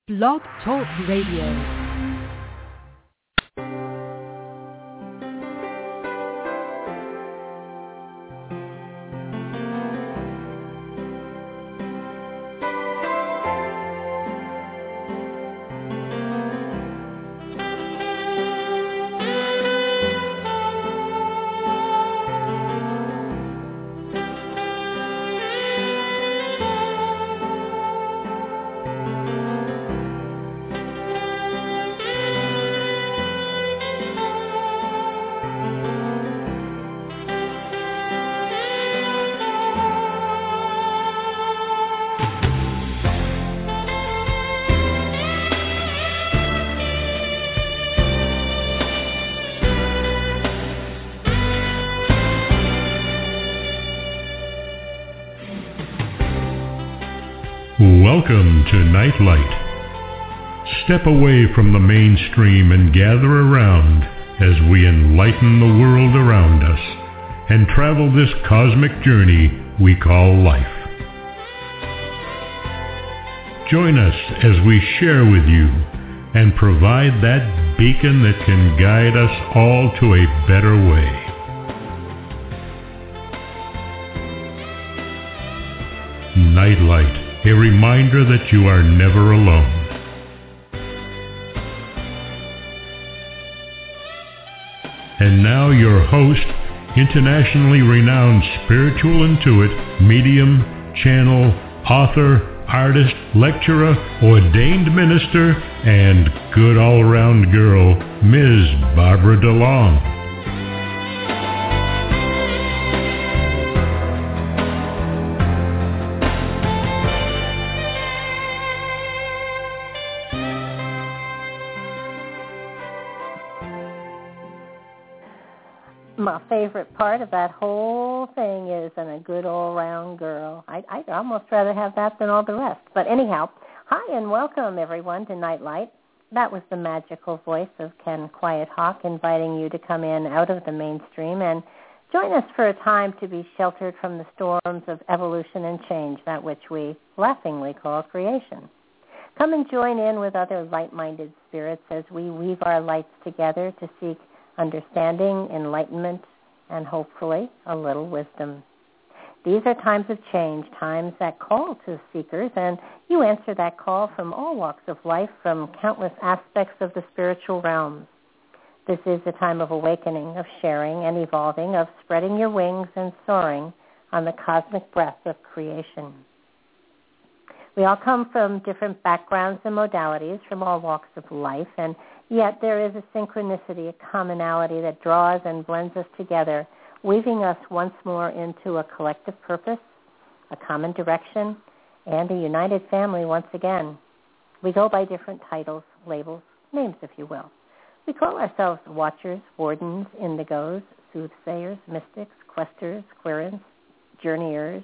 Blog Talk Radio. Welcome to Nightlight. Step away from the mainstream and gather around as we enlighten the world around us and travel this cosmic journey we call life. Join us as we share with you and provide that beacon that can guide us all to a better way. Nightlight. A reminder that you are never alone. And now your host, internationally renowned spiritual intuit, medium, channel, author, artist, lecturer, ordained minister, and good all-around girl, Ms. Barbara DeLong. My favorite part of that whole thing is "and a good all-round girl." I'd almost rather have that than all the rest. But anyhow, hi and welcome everyone to Nightlight. That was the magical voice of Ken Quiet Hawk inviting you to come in out of the mainstream and join us for a time to be sheltered from the storms of evolution and change, that which we laughingly call creation. Come and join in with other light-minded spirits as we weave our lights together to seek understanding, enlightenment, and hopefully a little wisdom. These are times of change, times that call to seekers, and you answer that call from all walks of life, from countless aspects of the spiritual realms. This is a time of awakening, of sharing and evolving, of spreading your wings and soaring on the cosmic breath of creation. We all come from different backgrounds and modalities, from all walks of life, and yet there is a synchronicity, a commonality that draws and blends us together, weaving us once more into a collective purpose, a common direction, and a united family once again. We go by different titles, labels, names, if you will. We call ourselves watchers, wardens, indigos, soothsayers, mystics, questers, querents, journeyers,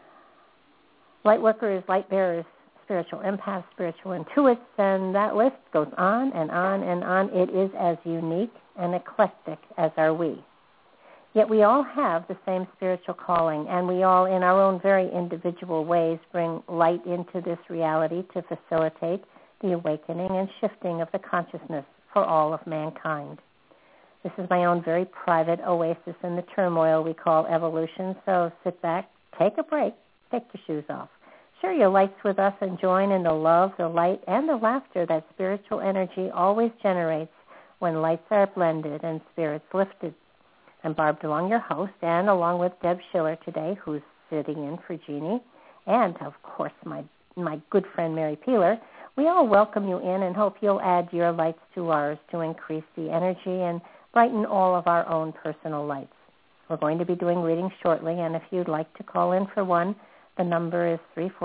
light workers, light bearers, spiritual empaths, spiritual intuits, and that list goes on and on and on. It is as unique and eclectic as are we. Yet we all have the same spiritual calling, and we all, in our own very individual ways, bring light into this reality to facilitate the awakening and shifting of the consciousness for all of mankind. This is my own very private oasis in the turmoil we call evolution, so sit back, take a break, take your shoes off. Share your lights with us and join in the love, the light, and the laughter that spiritual energy always generates when lights are blended and spirits lifted. I'm Barb DeLong, your host, and along with Deb Schiller today, who's sitting in for Jeannie, and, of course, my good friend Mary Peeler, we all welcome you in and hope you'll add your lights to ours to increase the energy and brighten all of our own personal lights. We're going to be doing readings shortly, and if you'd like to call in for one, the number is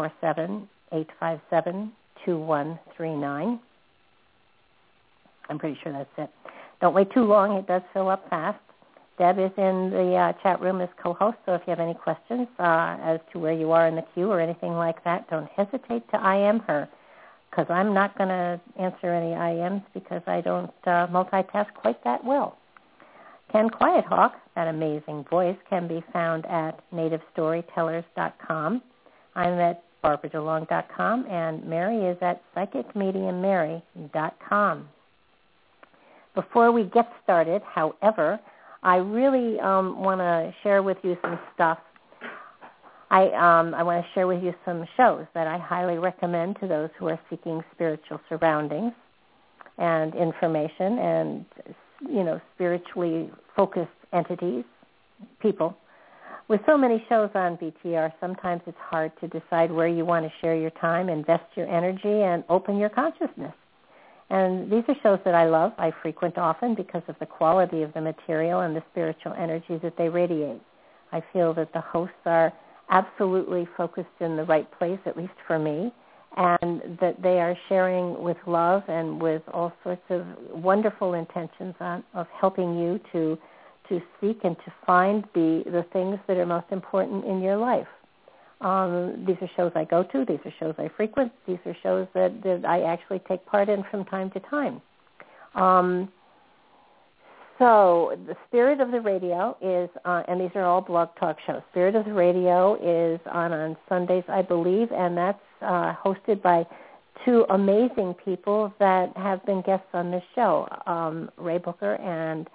347-857-2139. I'm pretty sure that's it. Don't wait too long. It does fill up fast. Deb is in the chat room as co-host, so if you have any questions as to where you are in the queue or anything like that, don't hesitate to IM her, because I'm not going to answer any IMs because I don't multitask quite that well. Ken Quiet Hawk, that amazing voice, can be found at nativestorytellers.com. I'm at BarbaraDeLong.com, and Mary is at PsychicMediumMary.com. Before we get started, however, I really want to share with you some stuff. I want to share with you some shows that I highly recommend to those who are seeking spiritual surroundings and information and, spiritually focused entities, people. With so many shows on BTR, sometimes it's hard to decide where you want to share your time, invest your energy, and open your consciousness. And these are shows that I love. I frequent often because of the quality of the material and the spiritual energy that they radiate. I feel that the hosts are absolutely focused in the right place, at least for me, and that they are sharing with love and with all sorts of wonderful intentions of helping you to seek and to find the things that are most important in your life. These are shows I go to. These are shows I frequent. These are shows that I actually take part in from time to time. So the Spirit of the Radio is, and these are all blog talk shows. Spirit of the Radio is on Sundays, I believe, and that's hosted by two amazing people that have been guests on this show, Ray Booker and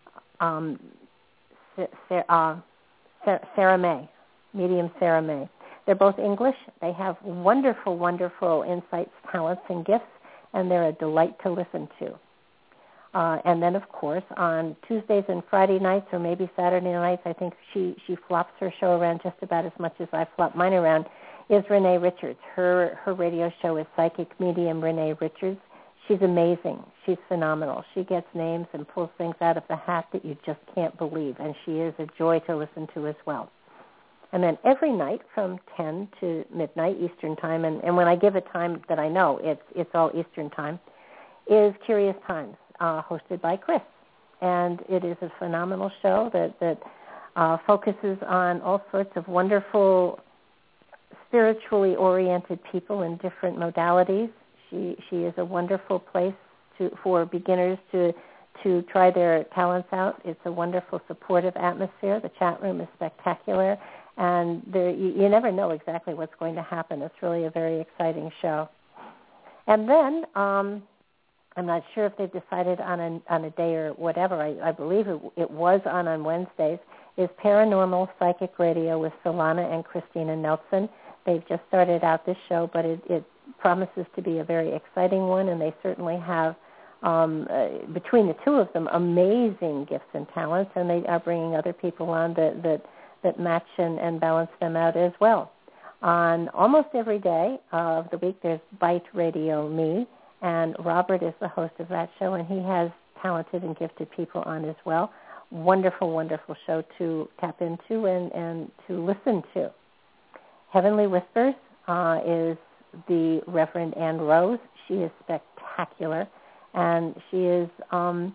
Sarah May, medium Sarah May. They're both English. They have wonderful, wonderful insights, talents, and gifts, and they're a delight to listen to. And then, of course, on Tuesdays and Friday nights, or maybe Saturday nights, I think she flops her show around just about as much as I flop mine around, is Renee Richards. Her radio show is Psychic Medium Renee Richards. She's amazing. She's phenomenal. She gets names and pulls things out of the hat that you just can't believe, and she is a joy to listen to as well. And then every night from 10 to midnight Eastern Time, and when I give a time that I know, it's all Eastern Time, is Curious Times, hosted by Chris. And it is a phenomenal show that focuses on all sorts of wonderful spiritually oriented people in different modalities. She is a wonderful place for beginners to try their talents out. It's a wonderful supportive atmosphere. The chat room is spectacular. And you never know exactly what's going to happen. It's really a very exciting show. And then I'm not sure if they've decided on a day or whatever. I believe it was on Wednesdays, is Paranormal Psychic Radio with Solana and Christina Nelson. They've just started out this show, but it promises to be a very exciting one, and they certainly have, between the two of them, amazing gifts and talents, and they are bringing other people on that match and balance them out as well. On almost every day of the week, there's Bite Radio Me, and Robert is the host of that show, and he has talented and gifted people on as well. Wonderful, wonderful show to tap into and to listen to. Heavenly Whispers is the Reverend Ann Rose. She is spectacular, and she is a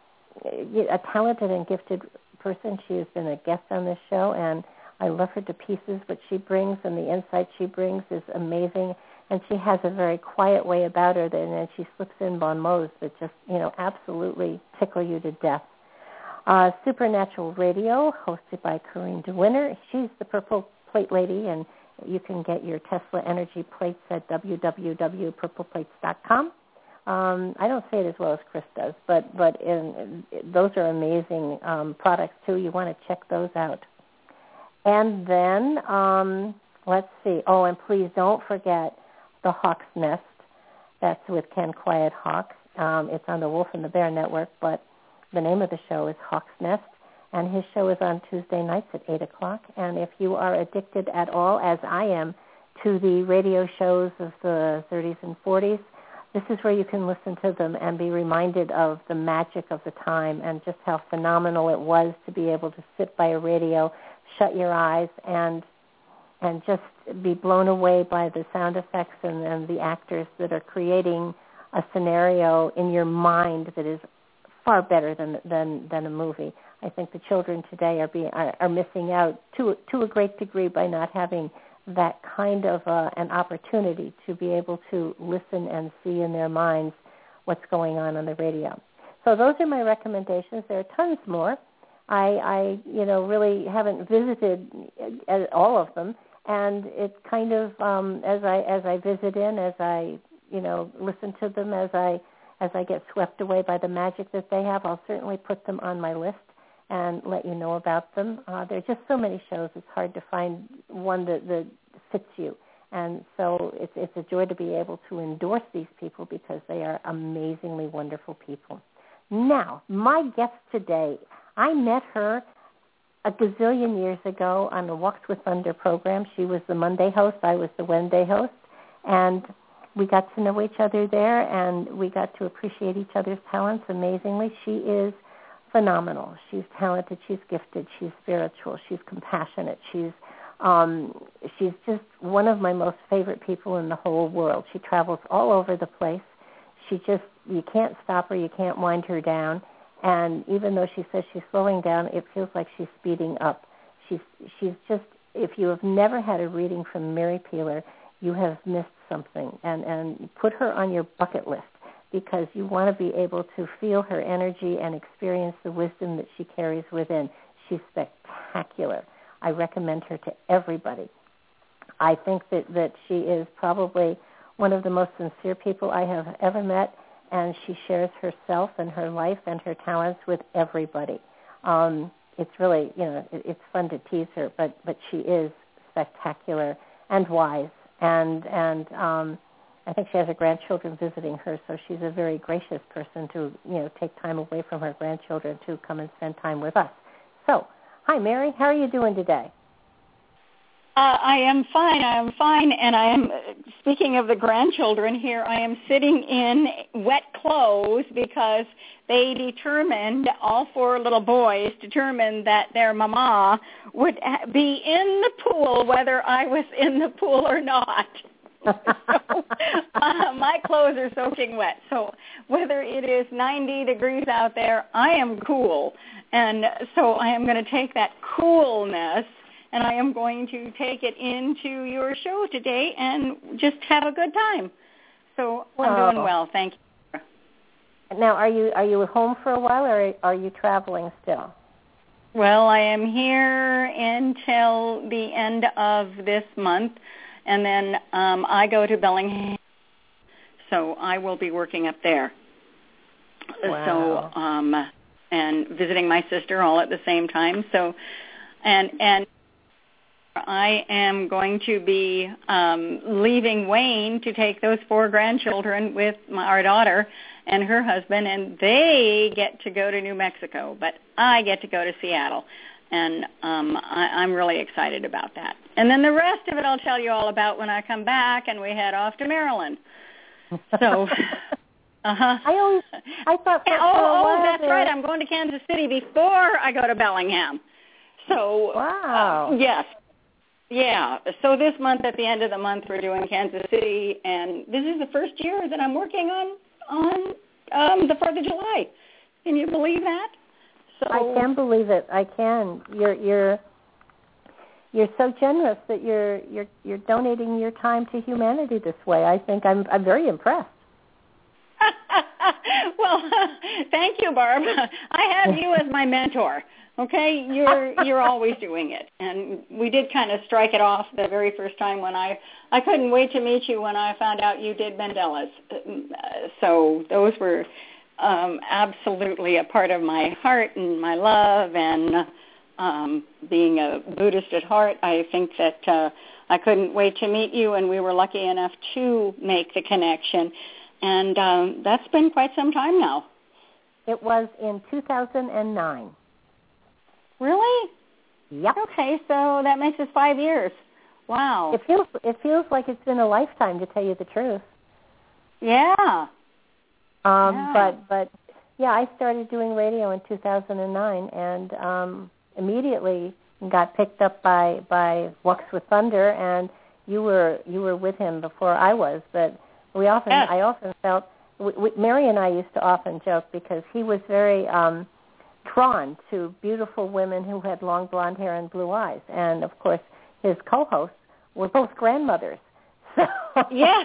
talented and gifted person. She has been a guest on this show, and I love her to pieces. What she brings and the insight she brings is amazing, and she has a very quiet way about her, and she slips in bon mots that just, absolutely tickle you to death. Supernatural Radio, hosted by Corinne DeWinter. She's the Purple Plate Lady, and you can get your Tesla Energy plates at www.purpleplates.com. I don't say it as well as Chris does, but those are amazing products, too. You want to check those out. And then, let's see. Oh, and please don't forget the Hawk's Nest. That's with Ken Quiet Hawk. It's on the Wolf and the Bear Network, but the name of the show is Hawk's Nest, and his show is on Tuesday nights at 8 o'clock. And if you are addicted at all, as I am, to the radio shows of the 30s and 40s, this is where you can listen to them and be reminded of the magic of the time and just how phenomenal it was to be able to sit by a radio, shut your eyes, and just be blown away by the sound effects and the actors that are creating a scenario in your mind that is far better than a movie. I think the children today are missing out to a great degree by not having that kind of an opportunity to be able to listen and see in their minds what's going on the radio. So those are my recommendations. There are tons more. I really haven't visited all of them, And it's kind of as I visit in, as I listen to them, as I get swept away by the magic that they have, I'll certainly put them on my list and let you know about them. There are just so many shows; it's hard to find one that fits you. And so it's a joy to be able to endorse these people because they are amazingly wonderful people. Now, my guest today, I met her a gazillion years ago on the Walks with Thunder program. She was the Monday host. I was the Wednesday host. And we got to know each other there, and we got to appreciate each other's talents amazingly. She is phenomenal. She's talented. She's gifted. She's spiritual. She's compassionate. She's just one of my most favorite people in the whole world. She travels all over the place. You can't stop her. You can't wind her down. And even though she says she's slowing down, it feels like she's speeding up. She's just, if you have never had a reading from Mary Peeler, you have missed something. And put her on your bucket list because you want to be able to feel her energy and experience the wisdom that she carries within. She's spectacular. I recommend her to everybody. I think that she is probably one of the most sincere people I have ever met, and she shares herself and her life and her talents with everybody. It's really, it's fun to tease her, but she is spectacular and wise, and I think she has her grandchildren visiting her, so she's a very gracious person to, take time away from her grandchildren to come and spend time with us. So, hi, Mary. How are you doing today? I am fine, and I am, speaking of the grandchildren here, I am sitting in wet clothes because they determined, all four little boys determined that their mama would be in the pool whether I was in the pool or not. So, my clothes are soaking wet. So whether it is 90 degrees out there, I am cool. And so I am going to take that coolness and I am going to take it into your show today and just have a good time. So I'm doing well, thank you. Now, are you home for a while, or are you traveling still? Well, I am here until the end of this month, and then I go to Bellingham, so I will be working up there. Wow. So, and visiting my sister all at the same time. So, and I am going to be leaving Wayne to take those four grandchildren with our daughter and her husband, and they get to go to New Mexico, but I get to go to Seattle, and I'm really excited about that. And then the rest of it I'll tell you all about when I come back and we head off to Maryland. So, I thought. That's right. I'm going to Kansas City before I go to Bellingham. So, wow. Yes. Yeah, so this month, at the end of the month, we're doing Kansas City, and this is the first year that I'm working on the 4th of July. Can you believe that? So I can believe it. I can. You're so generous that you're donating your time to humanity this way. I think I'm very impressed. Well, thank you, Barb. I have you as my mentor. Okay, you're always doing it, and we did kind of strike it off the very first time when I couldn't wait to meet you when I found out you did Mandela's. So those were absolutely a part of my heart and my love, and being a Buddhist at heart, I think that I couldn't wait to meet you, and we were lucky enough to make the connection, and that's been quite some time now. It was in 2009. Really? Yep. Okay, so that makes us 5 years. Wow. It feels like it's been a lifetime, to tell you the truth. Yeah. But yeah, I started doing radio in 2009, and immediately got picked up by Walks with Thunder, and you were with him before I was. But I often felt Mary and I used to often joke because he was very drawn to beautiful women who had long blonde hair and blue eyes. And, of course, his co-hosts were both grandmothers. So yes.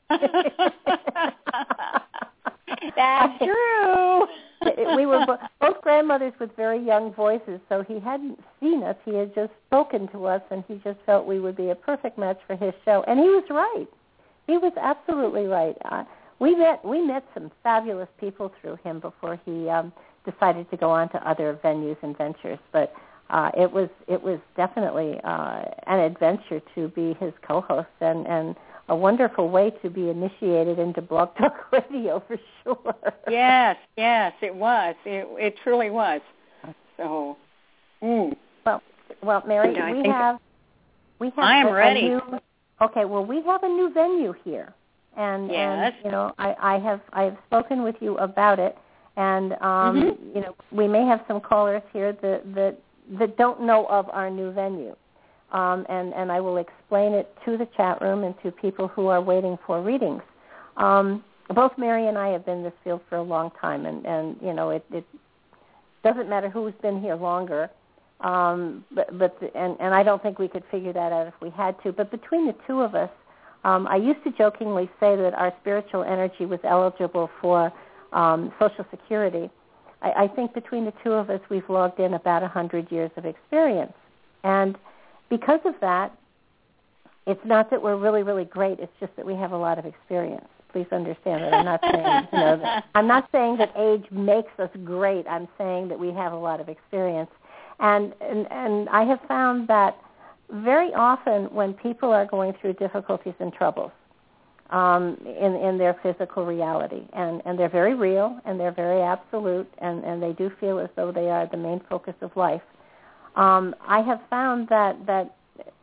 That's true. We were both both grandmothers with very young voices, so he hadn't seen us. He had just spoken to us, and he just felt we would be a perfect match for his show. And he was right. He was absolutely right. We met some fabulous people through him before he decided to go on to other venues and ventures. But it was definitely an adventure to be his co-host and a wonderful way to be initiated into Blog Talk Radio for sure. Yes, it was. It truly was. So, well, Mary, we have. I am ready. Okay, well, we have a new venue here, and I have spoken with you about it, and we may have some callers here that don't know of our new venue. And I will explain it to the chat room and to people who are waiting for readings. Both Mary and I have been in this field for a long time, and it doesn't matter who's been here longer, but I don't think we could figure that out if we had to. But between the two of us, I used to jokingly say that our spiritual energy was eligible for Social Security. I think between the two of us, we've logged in about 100 years of experience, and because of that, it's not that we're really, really great. It's just that we have a lot of experience. Please understand that I'm not saying I'm not saying that age makes us great. I'm saying that we have a lot of experience, and I have found that very often when people are going through difficulties and troubles in their physical reality, and they're very real and they're very absolute, and they do feel as though they are the main focus of life. I have found that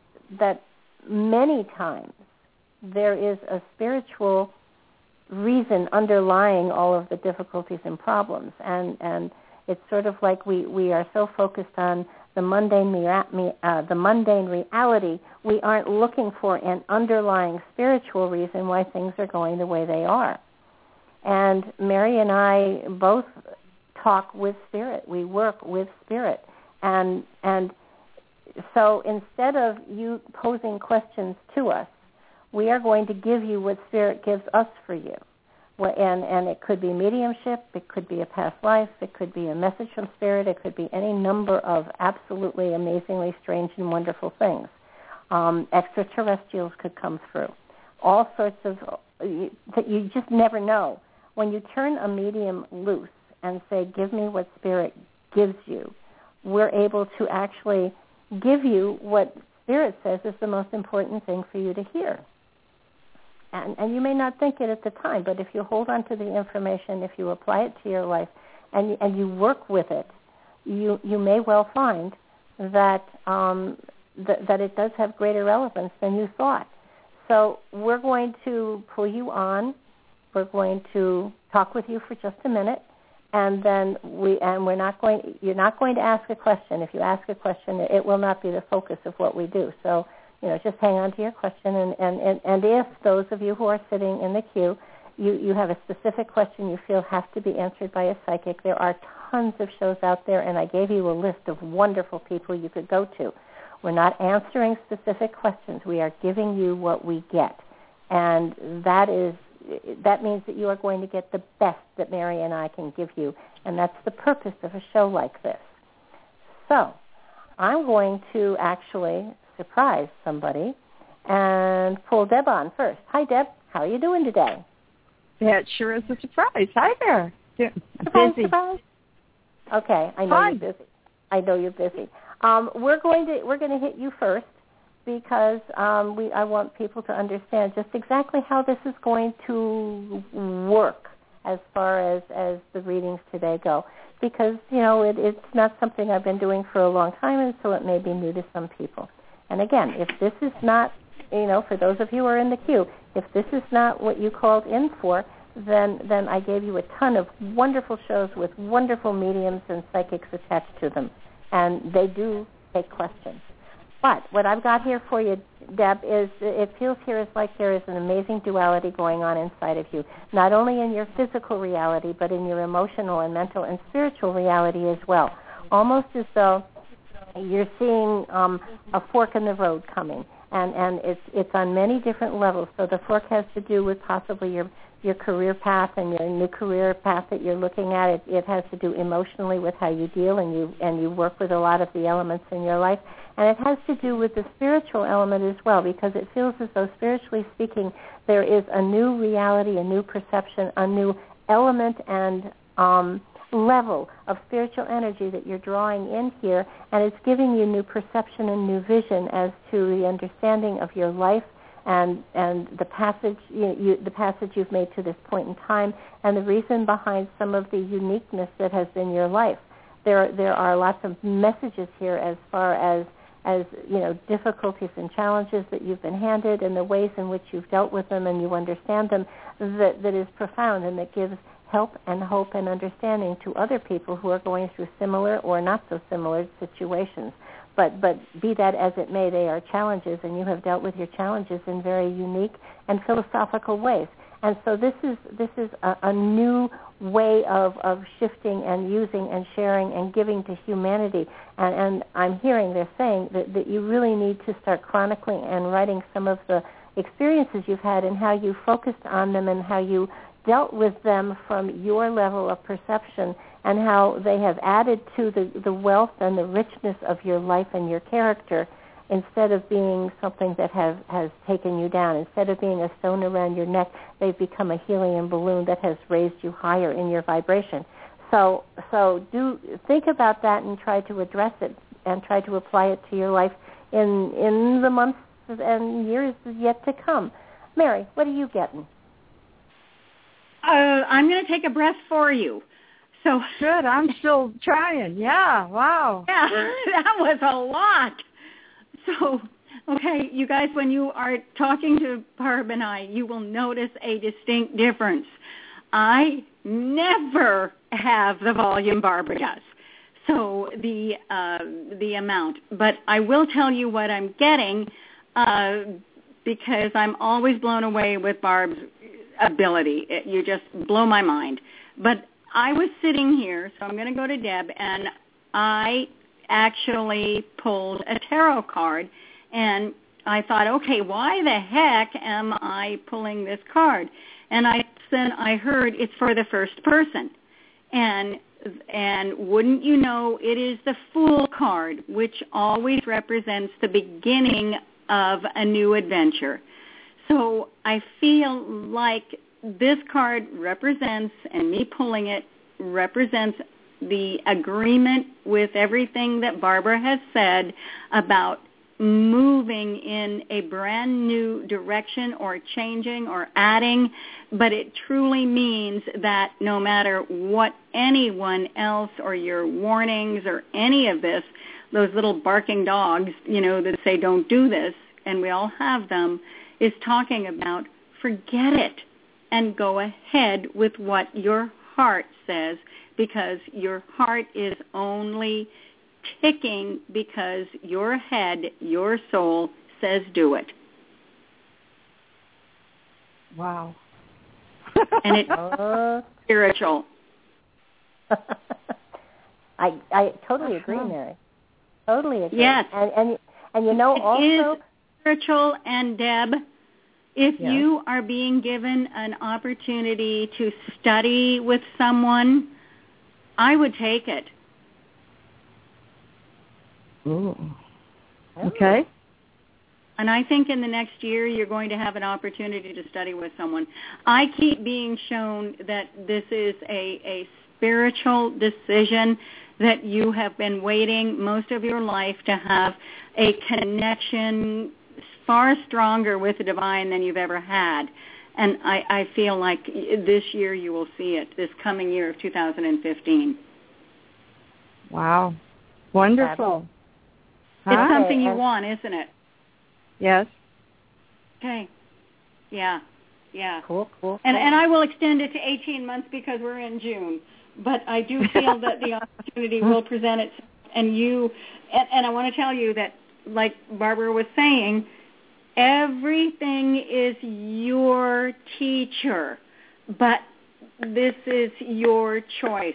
many times there is a spiritual reason underlying all of the difficulties and problems, and it's sort of like we are so focused on the mundane reality, we aren't looking for an underlying spiritual reason why things are going the way they are. And Mary and I both talk with spirit. We work with spirit. And so instead of you posing questions to us, we are going to give you what Spirit gives us for you. And it could be mediumship, it could be a past life, it could be a message from Spirit, it could be any number of absolutely amazingly strange and wonderful things. Extraterrestrials could come through. All sorts of, that you just never know. When you turn a medium loose and say, give me what Spirit gives you, we're able to actually give you what Spirit says is the most important thing for you to hear. And you may not think it at the time, but if you hold on to the information, if you apply it to your life, and you work with it, you may well find that that it does have greater relevance than you thought. So we're going to pull you on. We're going to talk with you for just a minute, and then you're not going to ask a question. If you ask a question, it will not be the focus of what we do. So, just hang on to your question, and if those of you who are sitting in the queue, you have a specific question you feel has to be answered by a psychic, there are tons of shows out there, and I gave you a list of wonderful people you could go to. We're not answering specific questions. We are giving you what we get, and that means that you are going to get the best that Mary and I can give you, and that's the purpose of a show like this. So I'm going to actually surprise somebody and pull Deb on first. Hi, Deb. How are you doing today? That sure is a surprise. Hi there. Surprise. Okay, I know you're busy. We're going to hit you first because I want people to understand just exactly how this is going to work as far as the readings today go. Because, it's not something I've been doing for a long time, and so it may be new to some people. And again, if this is not, for those of you who are in the queue, if this is not what you called in for, then I gave you a ton of wonderful shows with wonderful mediums and psychics attached to them. And they do take questions. But what I've got here for you, Deb, is it feels here like there is an amazing duality going on inside of you, not only in your physical reality, but in your emotional and mental and spiritual reality as well, almost as though you're seeing a fork in the road coming, and it's on many different levels. So the fork has to do with possibly your career path and your new career path that you're looking at. It has to do emotionally with how you deal, and you work with a lot of the elements in your life. And it has to do with the spiritual element as well, because it feels as though, spiritually speaking, there is a new reality, a new perception, a new element and level of spiritual energy that you're drawing in here, and it's giving you new perception and new vision as to the understanding of your life and the passage the passage you've made to this point in time, and the reason behind some of the uniqueness that has been your life. There are lots of messages here as far as difficulties and challenges that you've been handed, and the ways in which you've dealt with them and you understand them, that is profound, and that gives help and hope and understanding to other people who are going through similar or not so similar situations. But be that as it may, they are challenges, and you have dealt with your challenges in very unique and philosophical ways. And so this is a new way of shifting and using and sharing and giving to humanity. And I'm hearing they're saying that you really need to start chronicling and writing some of the experiences you've had and how you focused on them and how you dealt with them from your level of perception, and how they have added to the wealth and the richness of your life and your character, instead of being something that has taken you down. Instead of being a stone around your neck, they've become a helium balloon that has raised you higher in your vibration. So do think about that and try to address it and try to apply it to your life in the months and years yet to come. Mary, what are you getting? I'm going to take a breath for you. So good. I'm still trying. Yeah. Wow. Yeah, that was a lot. So, okay, you guys, when you are talking to Barb and I, you will notice a distinct difference. I never have the volume Barbara does, so the amount. But I will tell you what I'm getting, because I'm always blown away with Barb's ability. You just blow my mind. But I was sitting here, so I'm going to go to Deb, and I actually pulled a tarot card, and I thought, okay, why the heck am I pulling this card? And then I heard it's for the first person. And wouldn't you know, it is the Fool card, which always represents the beginning of a new adventure. So I feel like this card represents, and me pulling it represents, the agreement with everything that Barbara has said about moving in a brand new direction or changing or adding, but it truly means that no matter what anyone else or your warnings or any of this, those little barking dogs, that say don't do this, and we all have them, is talking about forget it and go ahead with what your heart says, because your heart is only ticking because your head, your soul says do it. Wow. And it's spiritual. I totally agree, Mary. Totally agree. Yes. And also it is spiritual. And Deb, if yes. you are being given an opportunity to study with someone, I would take it. Ooh. Okay. And I think in the next year you're going to have an opportunity to study with someone. I keep being shown that this is a spiritual decision, that you have been waiting most of your life to have a connection far stronger with the divine than you've ever had. And I feel like this year you will see it, this coming year of 2015. Wow. Wonderful. It's something you want, isn't it? Yes. Okay. Yeah. Cool. And I will extend it to 18 months because we're in June. But I do feel that the opportunity will present itself. And I want to tell you that, like Barbara was saying, everything is your teacher, but this is your choice.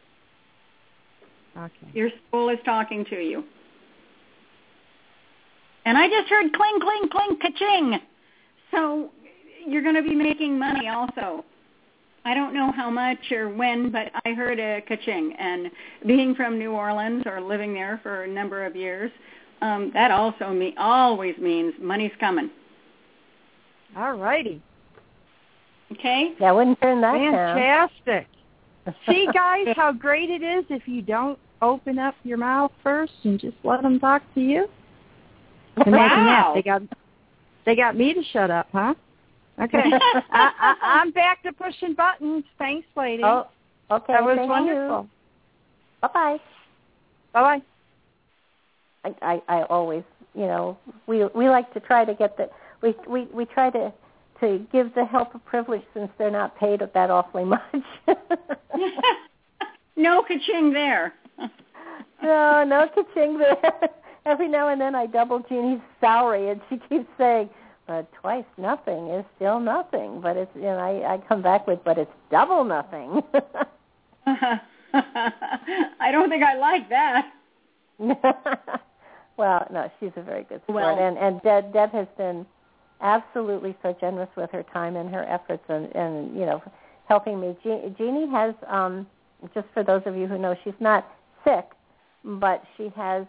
Okay. Your soul is talking to you. And I just heard cling, cling, cling, ka-ching. So you're going to be making money also. I don't know how much or when, but I heard a ka-ching. And being from New Orleans or living there for a number of years, that also always means money's coming. All righty. Okay? Yeah, I wouldn't turn that down. Fantastic. See, guys, how great it is if you don't open up your mouth first and just let them talk to you. Imagine that. They got me to shut up, huh? Okay. I'm back to pushing buttons. Thanks, lady. Oh, okay. That was thank wonderful. You. Bye-bye. Bye-bye. I always, we like to try to get the, we try to give the help of privilege since they're not paid that awfully much. No ka-ching there. No ka-ching there. Every now and then I double Jeannie's salary, and she keeps saying, but twice nothing is still nothing. But it's, I come back with, but it's double nothing. I don't think I like that. Well, no, she's a very good sport. And Deb has been absolutely so generous with her time and her efforts and helping me. Jeannie has, just for those of you who know, she's not sick, but she has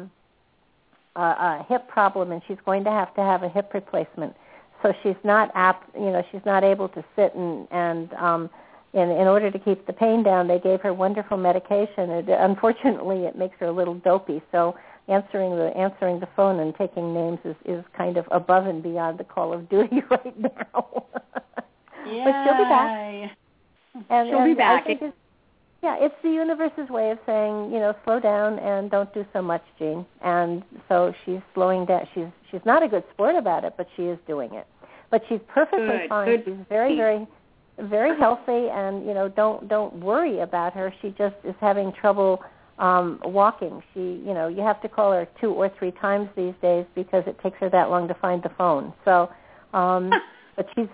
a hip problem, and she's going to have a hip replacement. So she's not she's not able to sit and in order to keep the pain down, they gave her wonderful medication. Unfortunately, it makes her a little dopey. So answering the phone and taking names is kind of above and beyond the call of duty right now. Yeah. But she'll be back. She'll be back. I think it's the universe's way of saying, slow down and don't do so much, Jean. And so she's slowing down. She's not a good sport about it, but she is doing it. But she's perfectly fine. Good. She's very, very, very healthy, and don't worry about her. She just is having trouble walking. She, you have to call her 2 or 3 times these days because it takes her that long to find the phone. So, but she's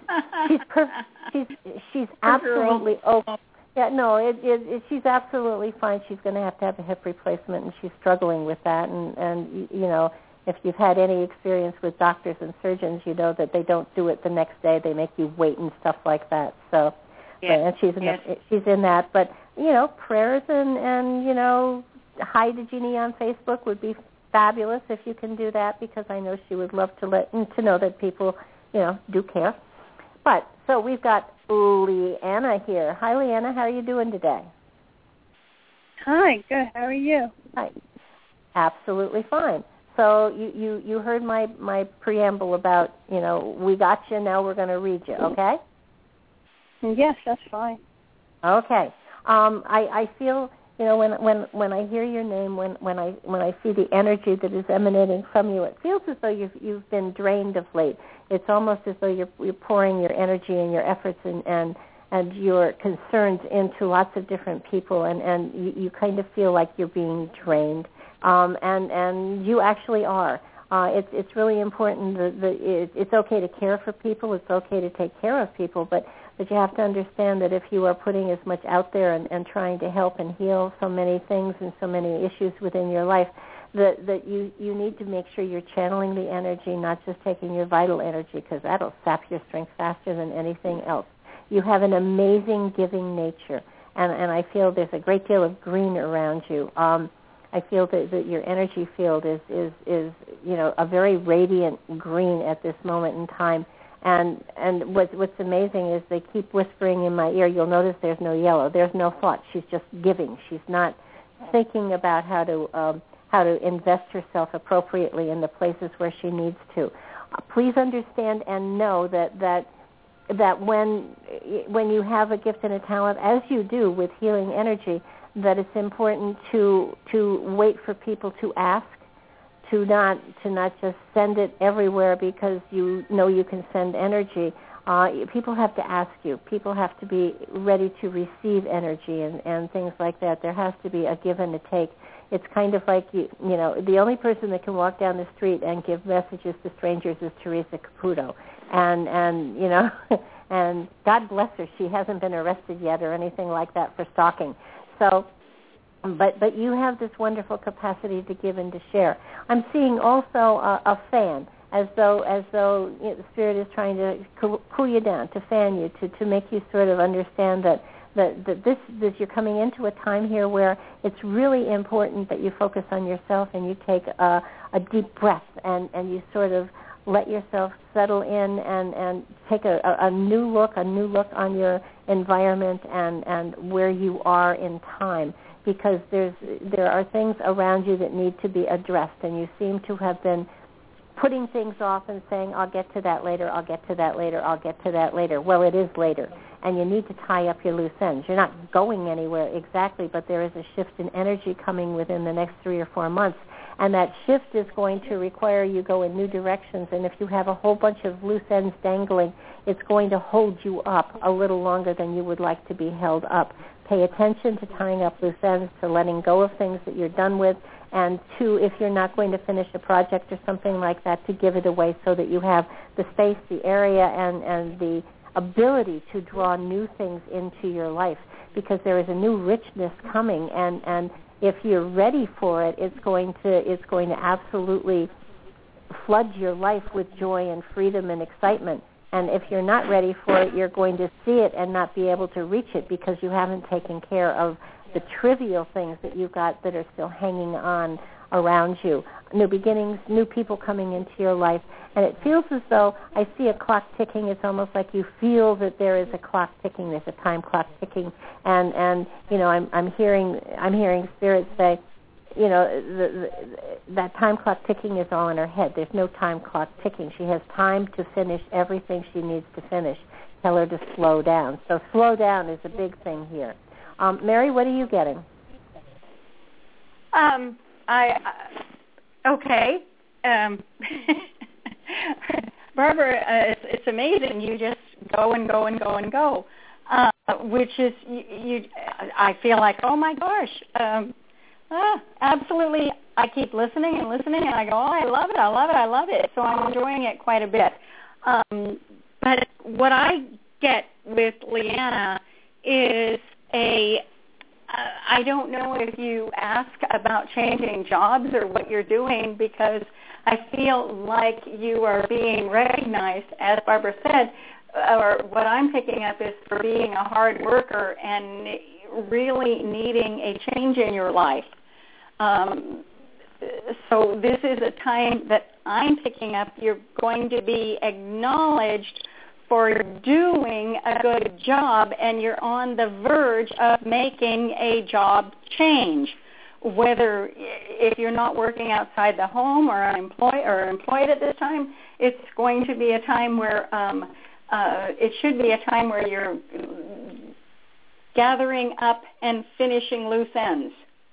absolutely okay. Yeah, no, she's absolutely fine. She's going to have a hip replacement, and she's struggling with that. And if you've had any experience with doctors and surgeons, you know that they don't do it the next day. They make you wait and stuff like that. So, and she's in that. But prayers and hi to Jeannie on Facebook would be fabulous if you can do that, because I know she would love to know that people do care. But so we've got Leanna here. Hi, Leanna. How are you doing today? Hi. Good. How are you? Hi. Absolutely fine. So you heard my preamble about, we got you, now we're going to read you, okay? Yes, that's fine. Okay. I feel, when I hear your name, when I see the energy that is emanating from you, it feels as though you've been drained of late. It's almost as though you're pouring your energy and your efforts and your concerns into lots of different people, and you kind of feel like you're being drained. And you actually are. It's really important that it's okay to care for people. It's okay to take care of people, but you have to understand that if you are putting as much out there and trying to help and heal so many things and so many issues within your life, that you need to make sure you're channeling the energy, not just taking your vital energy, because that'll sap your strength faster than anything else. You have an amazing giving nature, and I feel there's a great deal of green around you. I feel that your energy field is a very radiant green at this moment in time. And what's amazing is they keep whispering in my ear. You'll notice there's no yellow. There's no thought. She's just giving. She's not thinking about how to invest herself appropriately in the places where she needs to. Please understand and know that when you have a gift and a talent, as you do with healing energy, that it's important to wait for people to ask, to not just send it everywhere because you know you can send energy. People have to ask you. People have to be ready to receive energy and things like that. There has to be a give and a take. It's kind of like, the only person that can walk down the street and give messages to strangers is Teresa Caputo. And God bless her, she hasn't been arrested yet or anything like that for stalking. So But you have this wonderful capacity to give and to share. I'm seeing also a fan, as though the Spirit is trying to cool you down, to fan you, to make you sort of understand that this you're coming into a time here where it's really important that you focus on yourself and you take a deep breath and you sort of let yourself settle in and take a new look on your environment and where you are in time, because there are things around you that need to be addressed, and you seem to have been putting things off and saying, I'll get to that later, I'll get to that later, I'll get to that later. Well, it is later, and you need to tie up your loose ends. You're not going anywhere exactly, but there is a shift in energy coming within the next 3 or 4 months, and that shift is going to require you go in new directions, and if you have a whole bunch of loose ends dangling, it's going to hold you up a little longer than you would like to be held up. Pay attention to tying up loose ends, to letting go of things that you're done with, and to, if you're not going to finish a project or something like that, to give it away so that you have the space, the area, and the ability to draw new things into your life, because there is a new richness coming, and if you're ready for it, it's going to absolutely flood your life with joy and freedom and excitement. And if you're not ready for it, you're going to see it and not be able to reach it because you haven't taken care of the trivial things that you've got that are still hanging on around you. New beginnings, new people coming into your life. And it feels as though I see a clock ticking. It's almost like you feel that there is a clock ticking. There's a time clock ticking. And you know, I'm hearing Spirit say, you know, that time clock ticking is all in her head. There's no time clock ticking. She has time to finish everything she needs to finish. Tell her to slow down. So slow down is a big thing here. Mary, what are you getting? Okay. Barbara, it's amazing. You just go and go and go and go, which is, I feel like, oh my gosh, absolutely. I keep listening and listening, and I go, oh, I love it, I love it, I love it. So I'm enjoying it quite a bit. But what I get with Leanna is I don't know if you ask about changing jobs or what you're doing, because I feel like you are being recognized, as Barbara said, or what I'm picking up is for being a hard worker and really needing a change in your life. So this is a time that I'm picking up. You're going to be acknowledged for doing a good job, and you're on the verge of making a job change. Whether if you're not working outside the home or employed at this time, it's going to be a time where it should be a time where you're gathering up and finishing loose ends.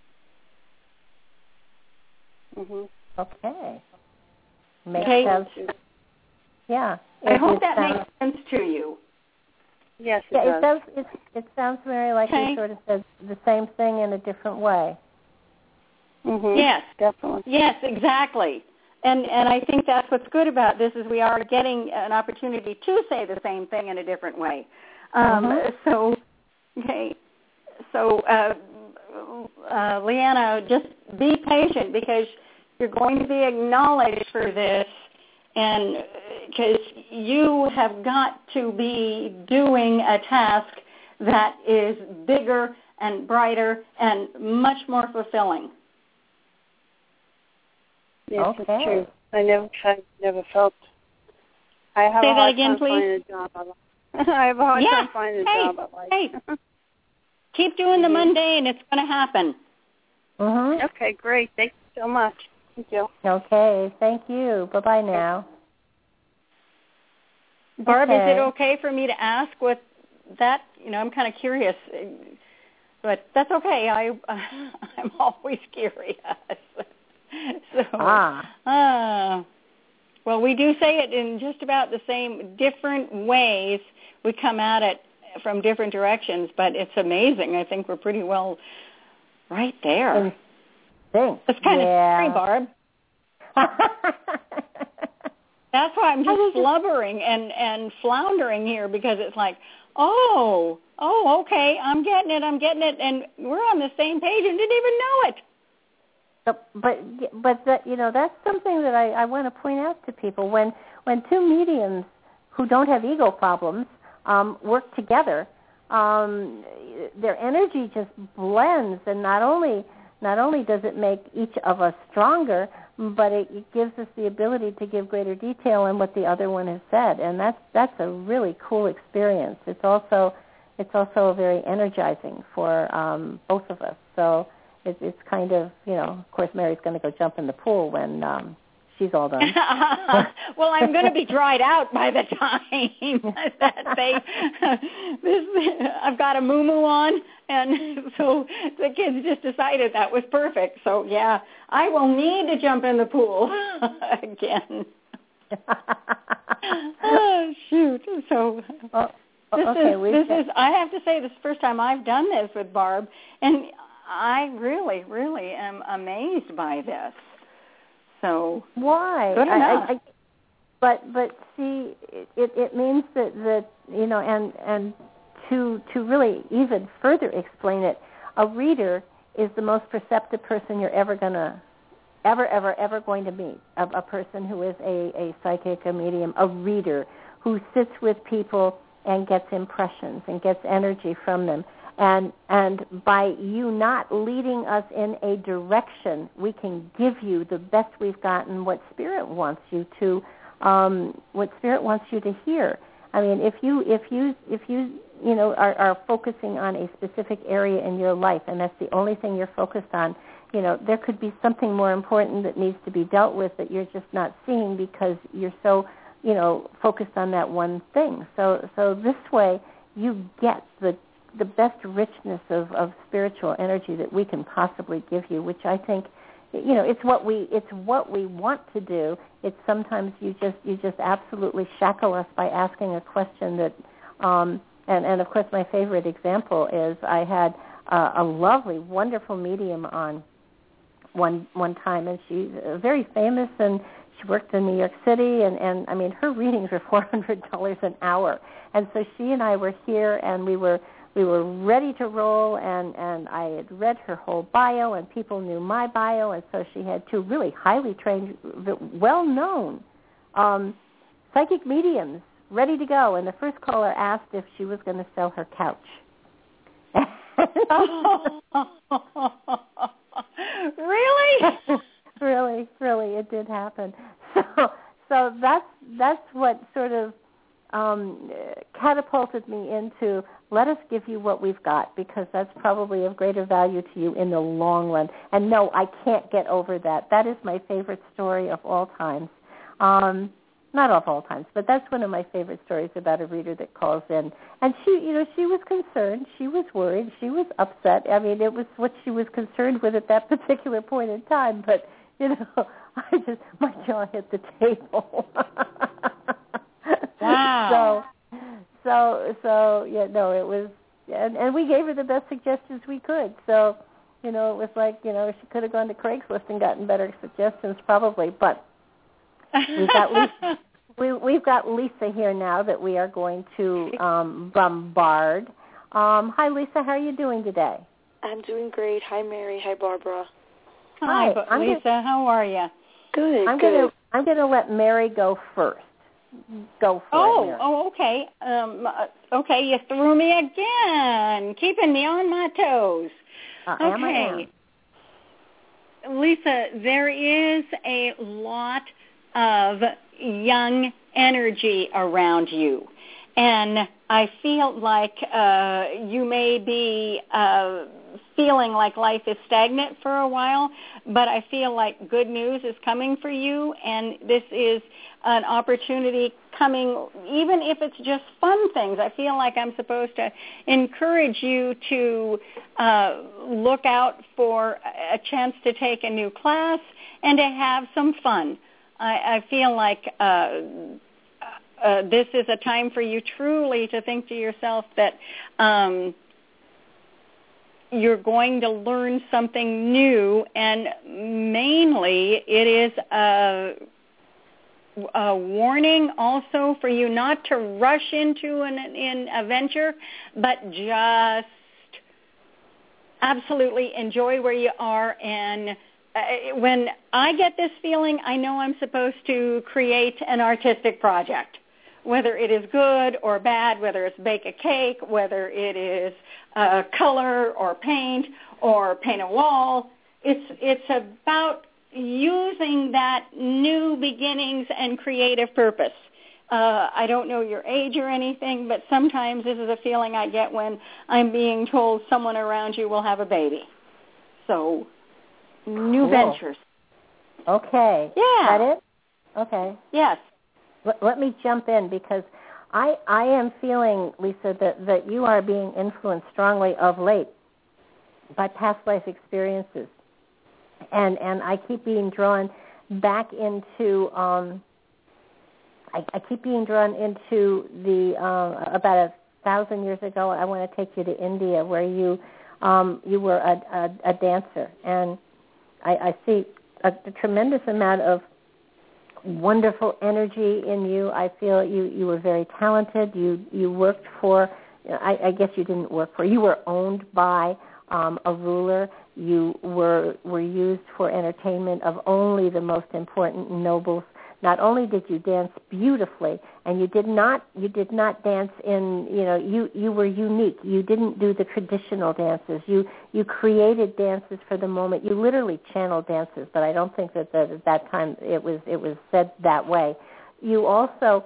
Mm-hmm. Okay. Makes sense. Yeah. I hope that makes sense to you. Yes, it does. It sounds, Mary, like you sort of said the same thing in a different way. Mm-hmm. Yes, definitely. Yes, exactly. And I think that's what's good about this is we are getting an opportunity to say the same thing in a different way. So Leanna, just be patient, because you're going to be acknowledged for this, and because you have got to be doing a task that is bigger and brighter and much more fulfilling. Yes, it's true. I never felt. I have a hard time finding a job. I have a hard time finding a job I like. Hey, keep doing the mundane. It's going to happen. Mm-hmm. Okay, great. Thank you so much. Thank you. Okay, thank you. Bye-bye now. Barb, is it okay for me to ask what that, I'm kind of curious, but that's okay. I'm always curious. Well, we do say it in just about the same different ways. We come at it from different directions, but it's amazing. I think we're pretty well right there. It's kind of scary, Barb. That's why I'm just blubbering and floundering here, because it's like, Oh, okay, I'm getting it, and we're on the same page and didn't even know it. But that, that's something that I want to point out to people. When two mediums who don't have ego problems work together, their energy just blends, and not only does it make each of us stronger, but it gives us the ability to give greater detail on what the other one has said, and that's a really cool experience. It's also very energizing for both of us. So it's kind of, of course, Mary's going to go jump in the pool when she's all done. Well, I'm going to be dried out by the time that I've got a moo-moo on, and so the kids just decided that was perfect. So, yeah, I will need to jump in the pool again. Oh, shoot. So this is, I have to say, this is the first time I've done this with Barb, and I really, really am amazed by this. So why? Good enough. But see, it means that and to really even further explain it, a reader is the most perceptive person you're ever going to meet. A person who is a psychic, a medium, a reader who sits with people and gets impressions and gets energy from them. And by you not leading us in a direction, we can give you the best we've gotten, what Spirit wants you to hear. I mean, if you are focusing on a specific area in your life, and that's the only thing you're focused on, there could be something more important that needs to be dealt with that you're just not seeing because you're so focused on that one thing. So this way, you get the best richness of spiritual energy that we can possibly give you, which I think, it's what we want to do. It's sometimes you just absolutely shackle us by asking a question that, and of course my favorite example is I had a lovely, wonderful medium on one time, and she's very famous, and she worked in New York City, and I mean her readings were $400 an hour, and so she and I were here, and we were ready to roll, and I had read her whole bio, and people knew my bio, and so she had two really highly trained, well-known psychic mediums ready to go, and the first caller asked if she was going to sell her couch. Really? Really, it did happen. So that's what sort of catapulted me into, let us give you what we've got, because that's probably of greater value to you in the long run. And no, I can't get over that. That is my favorite story of all times. Not of all times, but that's one of my favorite stories about a reader that calls in. And she was concerned. She was worried. She was upset. I mean, it was what she was concerned with at that particular point in time. But, my jaw hit the table. Wow. So yeah, no, it was, and we gave her the best suggestions we could. So, it was like, she could have gone to Craigslist and gotten better suggestions probably, but we've got Lisa here now that we are going to bombard. Hi, Lisa. How are you doing today? I'm doing great. Hi, Mary. Hi, Barbara. Hi, Lisa. How are you? Good. I'm going to let Mary go first. Go for it, Mary. Oh, okay. Okay, you threw me again, keeping me on my toes. Okay. Lisa, there is a lot of young energy around you, and I feel like you may be feeling like life is stagnant for a while, but I feel like good news is coming for you, and this is an opportunity coming, even if it's just fun things. I feel like I'm supposed to encourage you to look out for a chance to take a new class and to have some fun. I feel like this is a time for you truly to think to yourself that you're going to learn something new, and mainly it is a warning also for you not to rush into an adventure, but just absolutely enjoy where you are. And when I get this feeling, I know I'm supposed to create an artistic project, whether it is good or bad, whether it's bake a cake, whether it is color or paint a wall. It's about using that new beginnings and creative purpose. I don't know your age or anything, but sometimes this is a feeling I get when I'm being told someone around you will have a baby. So, new ventures. Okay. Yeah. Is that it? Okay. Yes. Let me jump in because I am feeling, Lisa, that you are being influenced strongly of late by past life experiences. And I keep being drawn back into I keep being drawn into the about 1,000 years ago. I want to take you to India, where you were a dancer, and I see a tremendous amount of wonderful energy in you. I feel you were very talented. You worked for. I guess you didn't work for. You were owned by a ruler. You were used for entertainment of only the most important nobles. Not only did you dance beautifully, and you did not dance in, you were unique. You didn't do the traditional dances. You created dances for the moment. You literally channeled dances, but I don't think that at that time it was said that way. You also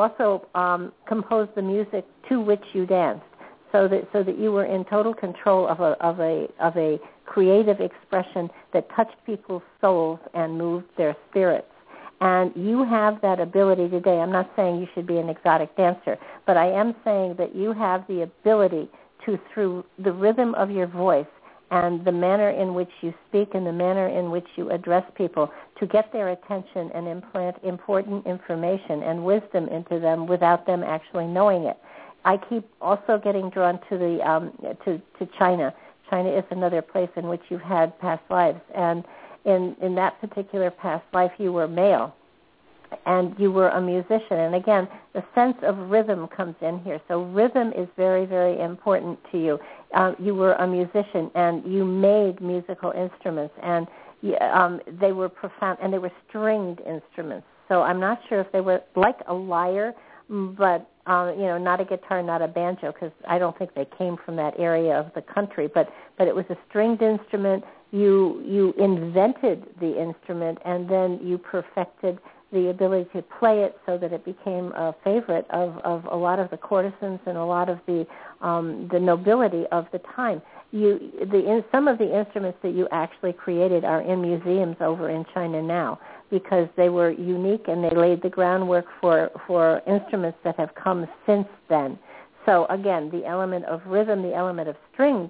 composed the music to which you danced, so that you were in total control of a creative expression that touched people's souls and moved their spirits. And you have that ability today. I'm not saying you should be an exotic dancer, but I am saying that you have the ability to, through the rhythm of your voice and the manner in which you speak and the manner in which you address people, to get their attention and implant important information and wisdom into them without them actually knowing it. I keep also getting drawn to to China. China is another place in which you've had past lives, and in that particular past life, you were male, and you were a musician. And again, the sense of rhythm comes in here. So rhythm is very, very important to you. You were a musician, and you made musical instruments, and they were profound, and they were stringed instruments. So I'm not sure if they were like a lyre, but not a guitar, not a banjo, because I don't think they came from that area of the country. But it was a stringed instrument. You invented the instrument, and then you perfected the ability to play it so that it became a favorite of a lot of the courtesans and a lot of the nobility of the time. Some of the instruments that you actually created are in museums over in China now, because they were unique and they laid the groundwork for instruments that have come since then. So again, the element of rhythm, the element of stringed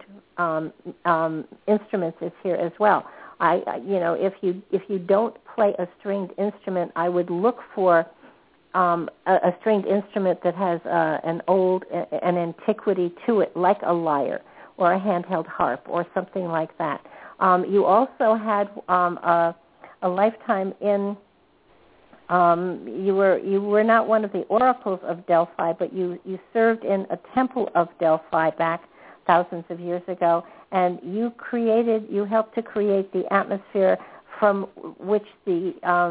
instruments is here as well. If you don't play a stringed instrument, I would look for a stringed instrument that has an antiquity to it, like a lyre or a handheld harp or something like that. You also had a lifetime in. You were not one of the oracles of Delphi, but you served in a temple of Delphi back thousands of years ago, and you helped to create the atmosphere from which the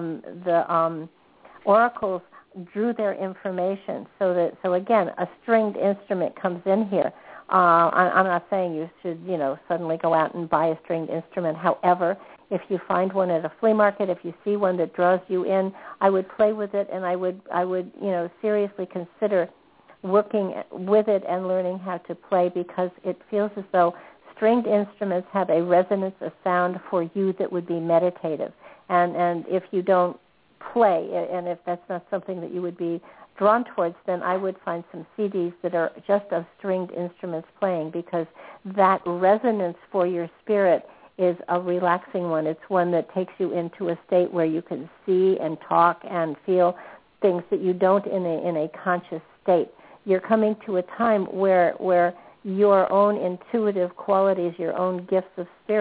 oracles drew their information. So again, a stringed instrument comes in here. I'm not saying you should suddenly go out and buy a stringed instrument. However, if you find one at a flea market, if you see one that draws you in, I would play with it, and I would seriously consider working with it and learning how to play, because it feels as though stringed instruments have a resonance, a sound for you that would be meditative. And if you don't play, and if that's not something that you would be drawn towards, then I would find some CDs that are just of stringed instruments playing, because that resonance for your spirit is a relaxing one. It's one that takes you into a state where you can see and talk and feel things that you don't in a conscious state. You're coming to a time where your own intuitive qualities, your own gifts of spirit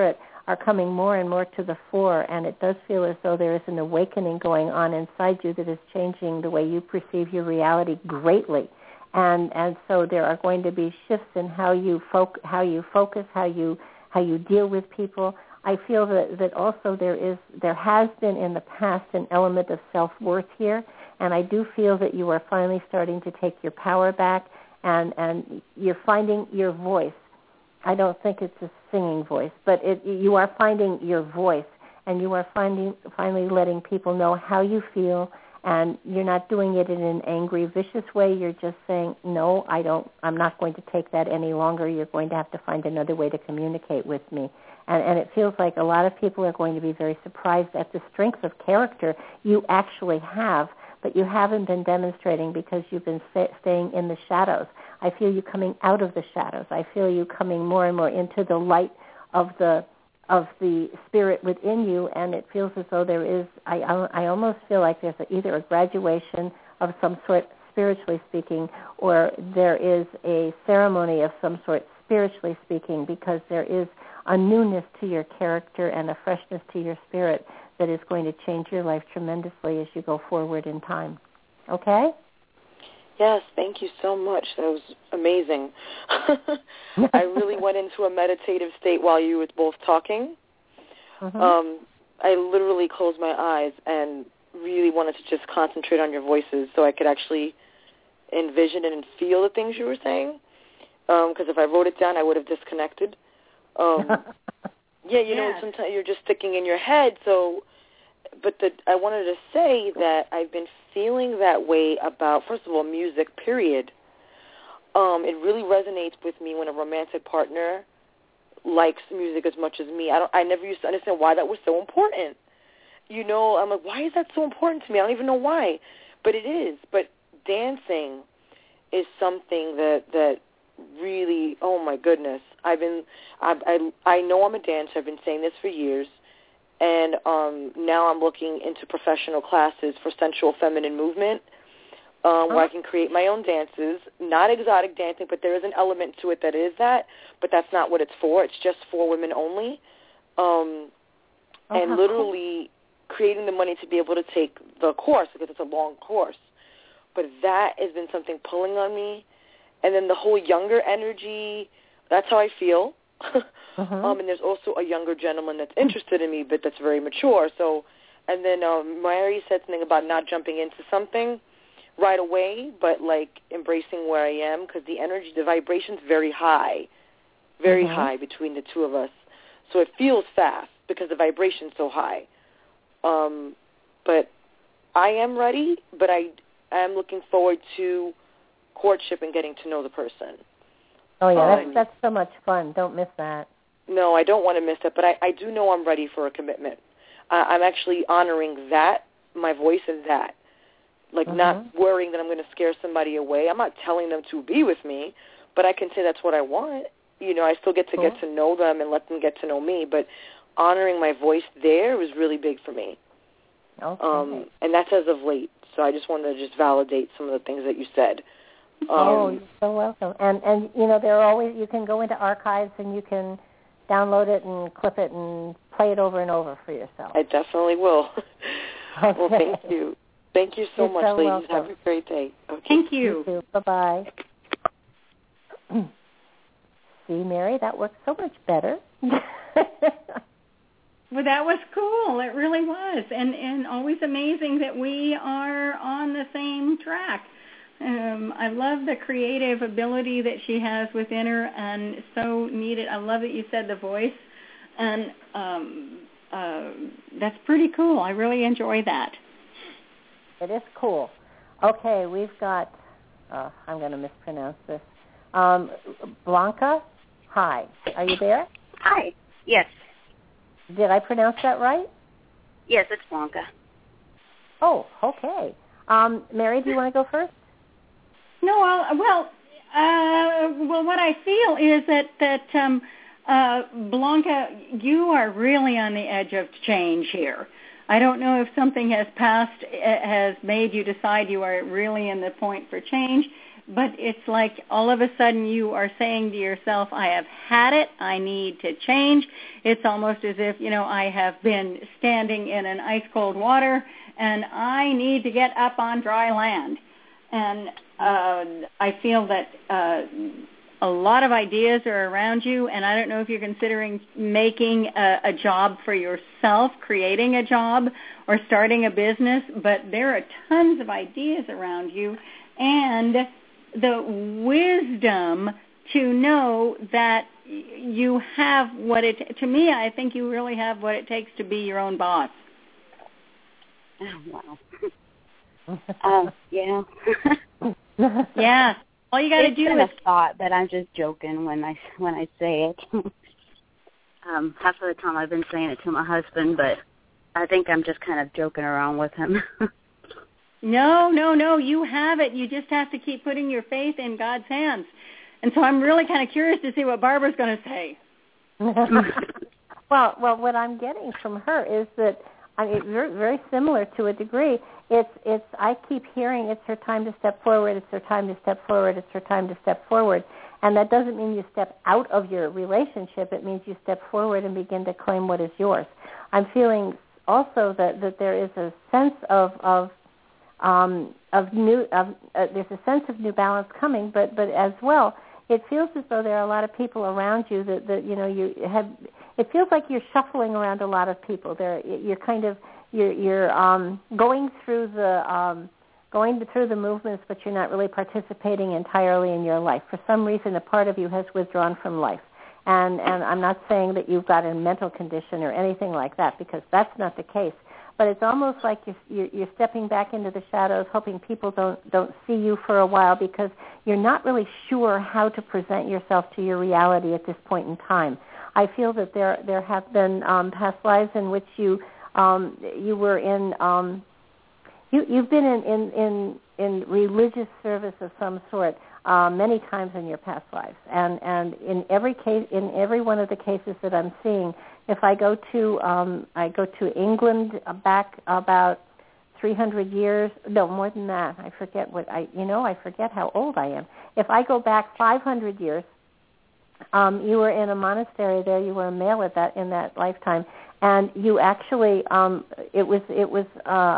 are coming more and more to the fore, and it does feel as though there is an awakening going on inside you that is changing the way you perceive your reality greatly. And so there are going to be shifts in how you focus, how you deal with people. I feel that also there has been in the past an element of self-worth here, and I do feel that you are finally starting to take your power back, and you're finding your voice. I don't think it's a singing voice, but you are finding your voice, and you are finally letting people know how you feel, and you're not doing it in an angry, vicious way. You're just saying, no, I'm not going to take that any longer. You're going to have to find another way to communicate with me. And it feels like a lot of people are going to be very surprised at the strength of character you actually have, but you haven't been demonstrating because you've been staying in the shadows. I feel you coming out of the shadows. I feel you coming more and more into the light of the spirit within you, and it feels as though there is, I almost feel like there's either a graduation of some sort, spiritually speaking, or there is a ceremony of some sort, spiritually speaking, because there is a newness to your character and a freshness to your spirit that is going to change your life tremendously as you go forward in time. Okay? Yes, thank you so much. That was amazing. I really went into a meditative state while you were both talking. Mm-hmm. I literally closed my eyes and really wanted to just concentrate on your voices so I could actually envision and feel the things you were saying. Because if I wrote it down, I would have disconnected. You know, sometimes you're just sticking in your head. So, but I wanted to say that I've been feeling that way about, first of all, music, period. It really resonates with me when a romantic partner likes music as much as me. I never used to understand why that was so important. You know, I'm like, why is that so important to me? I don't even know why, but it is. But dancing is something that really, oh my goodness, I know I'm a dancer. I've been saying this for years, and now I'm looking into professional classes for sensual feminine movement, where I can create my own dances, not exotic dancing, but there is an element to it that is that, but that's not what it's for. It's just for women only, and literally creating the money to be able to take the course because it's a long course. But that has been something pulling on me. And then the whole younger energy, that's how I feel. And there's also a younger gentleman that's interested in me, but that's very mature. So, and then Mary said something about not jumping into something right away, but like embracing where I am, because the energy, the vibration's very high high between the two of us. So it feels fast because the vibration's so high. But I am ready, but I am looking forward to courtship and getting to know the person. Oh, yeah, that's so much fun. Don't miss that. No, I don't want to miss it, but I do know I'm ready for a commitment. I'm actually honoring that, my voice and that. Like not worrying that I'm going to scare somebody away. I'm not telling them to be with me, but I can say that's what I want. You know, I still get to get to know them and let them get to know me, but honoring my voice there was really big for me. Okay. And that's as of late. So I just wanted to just validate some of the things that you said. You're so welcome. And you know, there are always, you can go into archives and you can download it and clip it and play it over and over for yourself. I definitely will. Okay. Well, thank you. Thank you so You're much, so ladies. welcome. Have a great day. Okay. Thank you. You too. Bye-bye. See, Mary, that worked so much better. Well, that was cool. It really was. And always amazing that we are on the same track. I love the creative ability that she has within her, and so needed. I love that you said the voice, and that's pretty cool. I really enjoy that. It is cool. Okay, we've got, I'm going to mispronounce this, Blanca. Hi. Are you there? Hi. Yes. Did I pronounce that right? Yes, it's Blanca. Oh, okay. Mary, do you want to go first? No, well, what I feel is that Blanca, you are really on the edge of change here. I don't know if something has passed, has made you decide you are really in the point for change, but it's like all of a sudden you are saying to yourself, I have had it, I need to change. It's almost as if, I have been standing in an ice cold water and I need to get up on dry land. And I feel that a lot of ideas are around you, and I don't know if you're considering making a job for yourself, creating a job, or starting a business, but there are tons of ideas around you, and the wisdom to know that you have to me, I think you really have what it takes to be your own boss. Oh, wow. Yeah. Yeah. All you got to do is thought that I'm just joking when I say it. Half of the time I've been saying it to my husband, but I think I'm just kind of joking around with him. No, you have it. You just have to keep putting your faith in God's hands. And so I'm really kind of curious to see what Barbara's going to say. Well, what I'm getting from her is that very, very similar to a degree. It's. I keep hearing it's her time to step forward. It's her time to step forward. It's her time to step forward. And that doesn't mean you step out of your relationship. It means you step forward and begin to claim what is yours. I'm feeling also that there is a sense of new. There's a sense of new balance coming, but as well, it feels as though there are a lot of people around you that you have. It feels like you're shuffling around a lot of people. You're going through the movements, but you're not really participating entirely in your life. For some reason, a part of you has withdrawn from life. And I'm not saying that you've got a mental condition or anything like that, because that's not the case. But it's almost like you're stepping back into the shadows, hoping people don't see you for a while, because you're not really sure how to present yourself to your reality at this point in time. I feel that there have been past lives in which you were in you've been in religious service of some sort many times in your past lives, and in every one of the cases that I'm seeing, if I go to England back about 300 years, no, more than that. I forget how old I am. If I go back 500 years. You were in a monastery there. You were a male in that lifetime, and you actually it was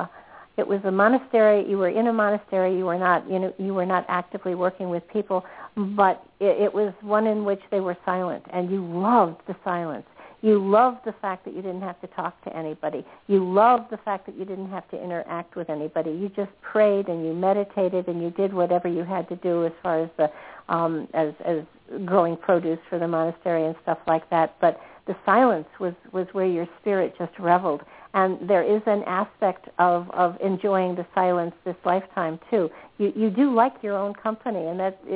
a monastery. You were in a monastery. You were not actively working with people, but it was one in which they were silent, and you loved the silence. You loved the fact that you didn't have to talk to anybody. You loved the fact that you didn't have to interact with anybody. You just prayed and you meditated and you did whatever you had to do as far as the as growing produce for the monastery and stuff like that. But the silence was where your spirit just reveled. And there is an aspect of enjoying the silence this lifetime too. You do like your own company, and that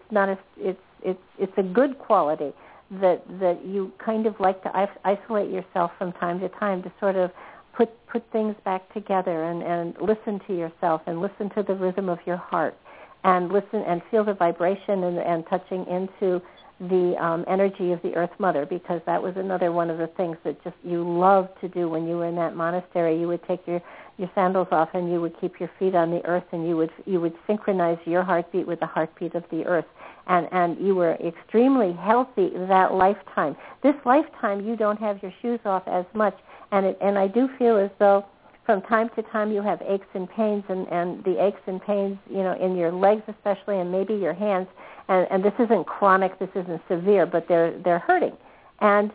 it's a good quality that you kind of like to isolate yourself from time to time to sort of put things back together and listen to yourself and listen to the rhythm of your heart and listen and feel the vibration and touching into the energy of the Earth Mother, because that was another one of the things that just you loved to do when you were in that monastery. You would take your sandals off and you would keep your feet on the earth, and you would synchronize your heartbeat with the heartbeat of the earth. And you were extremely healthy that lifetime. This lifetime, you don't have your shoes off as much, and I do feel as though from time to time you have aches and pains, and the aches and pains, in your legs especially, and maybe your hands. And this isn't chronic, this isn't severe, but they're hurting. And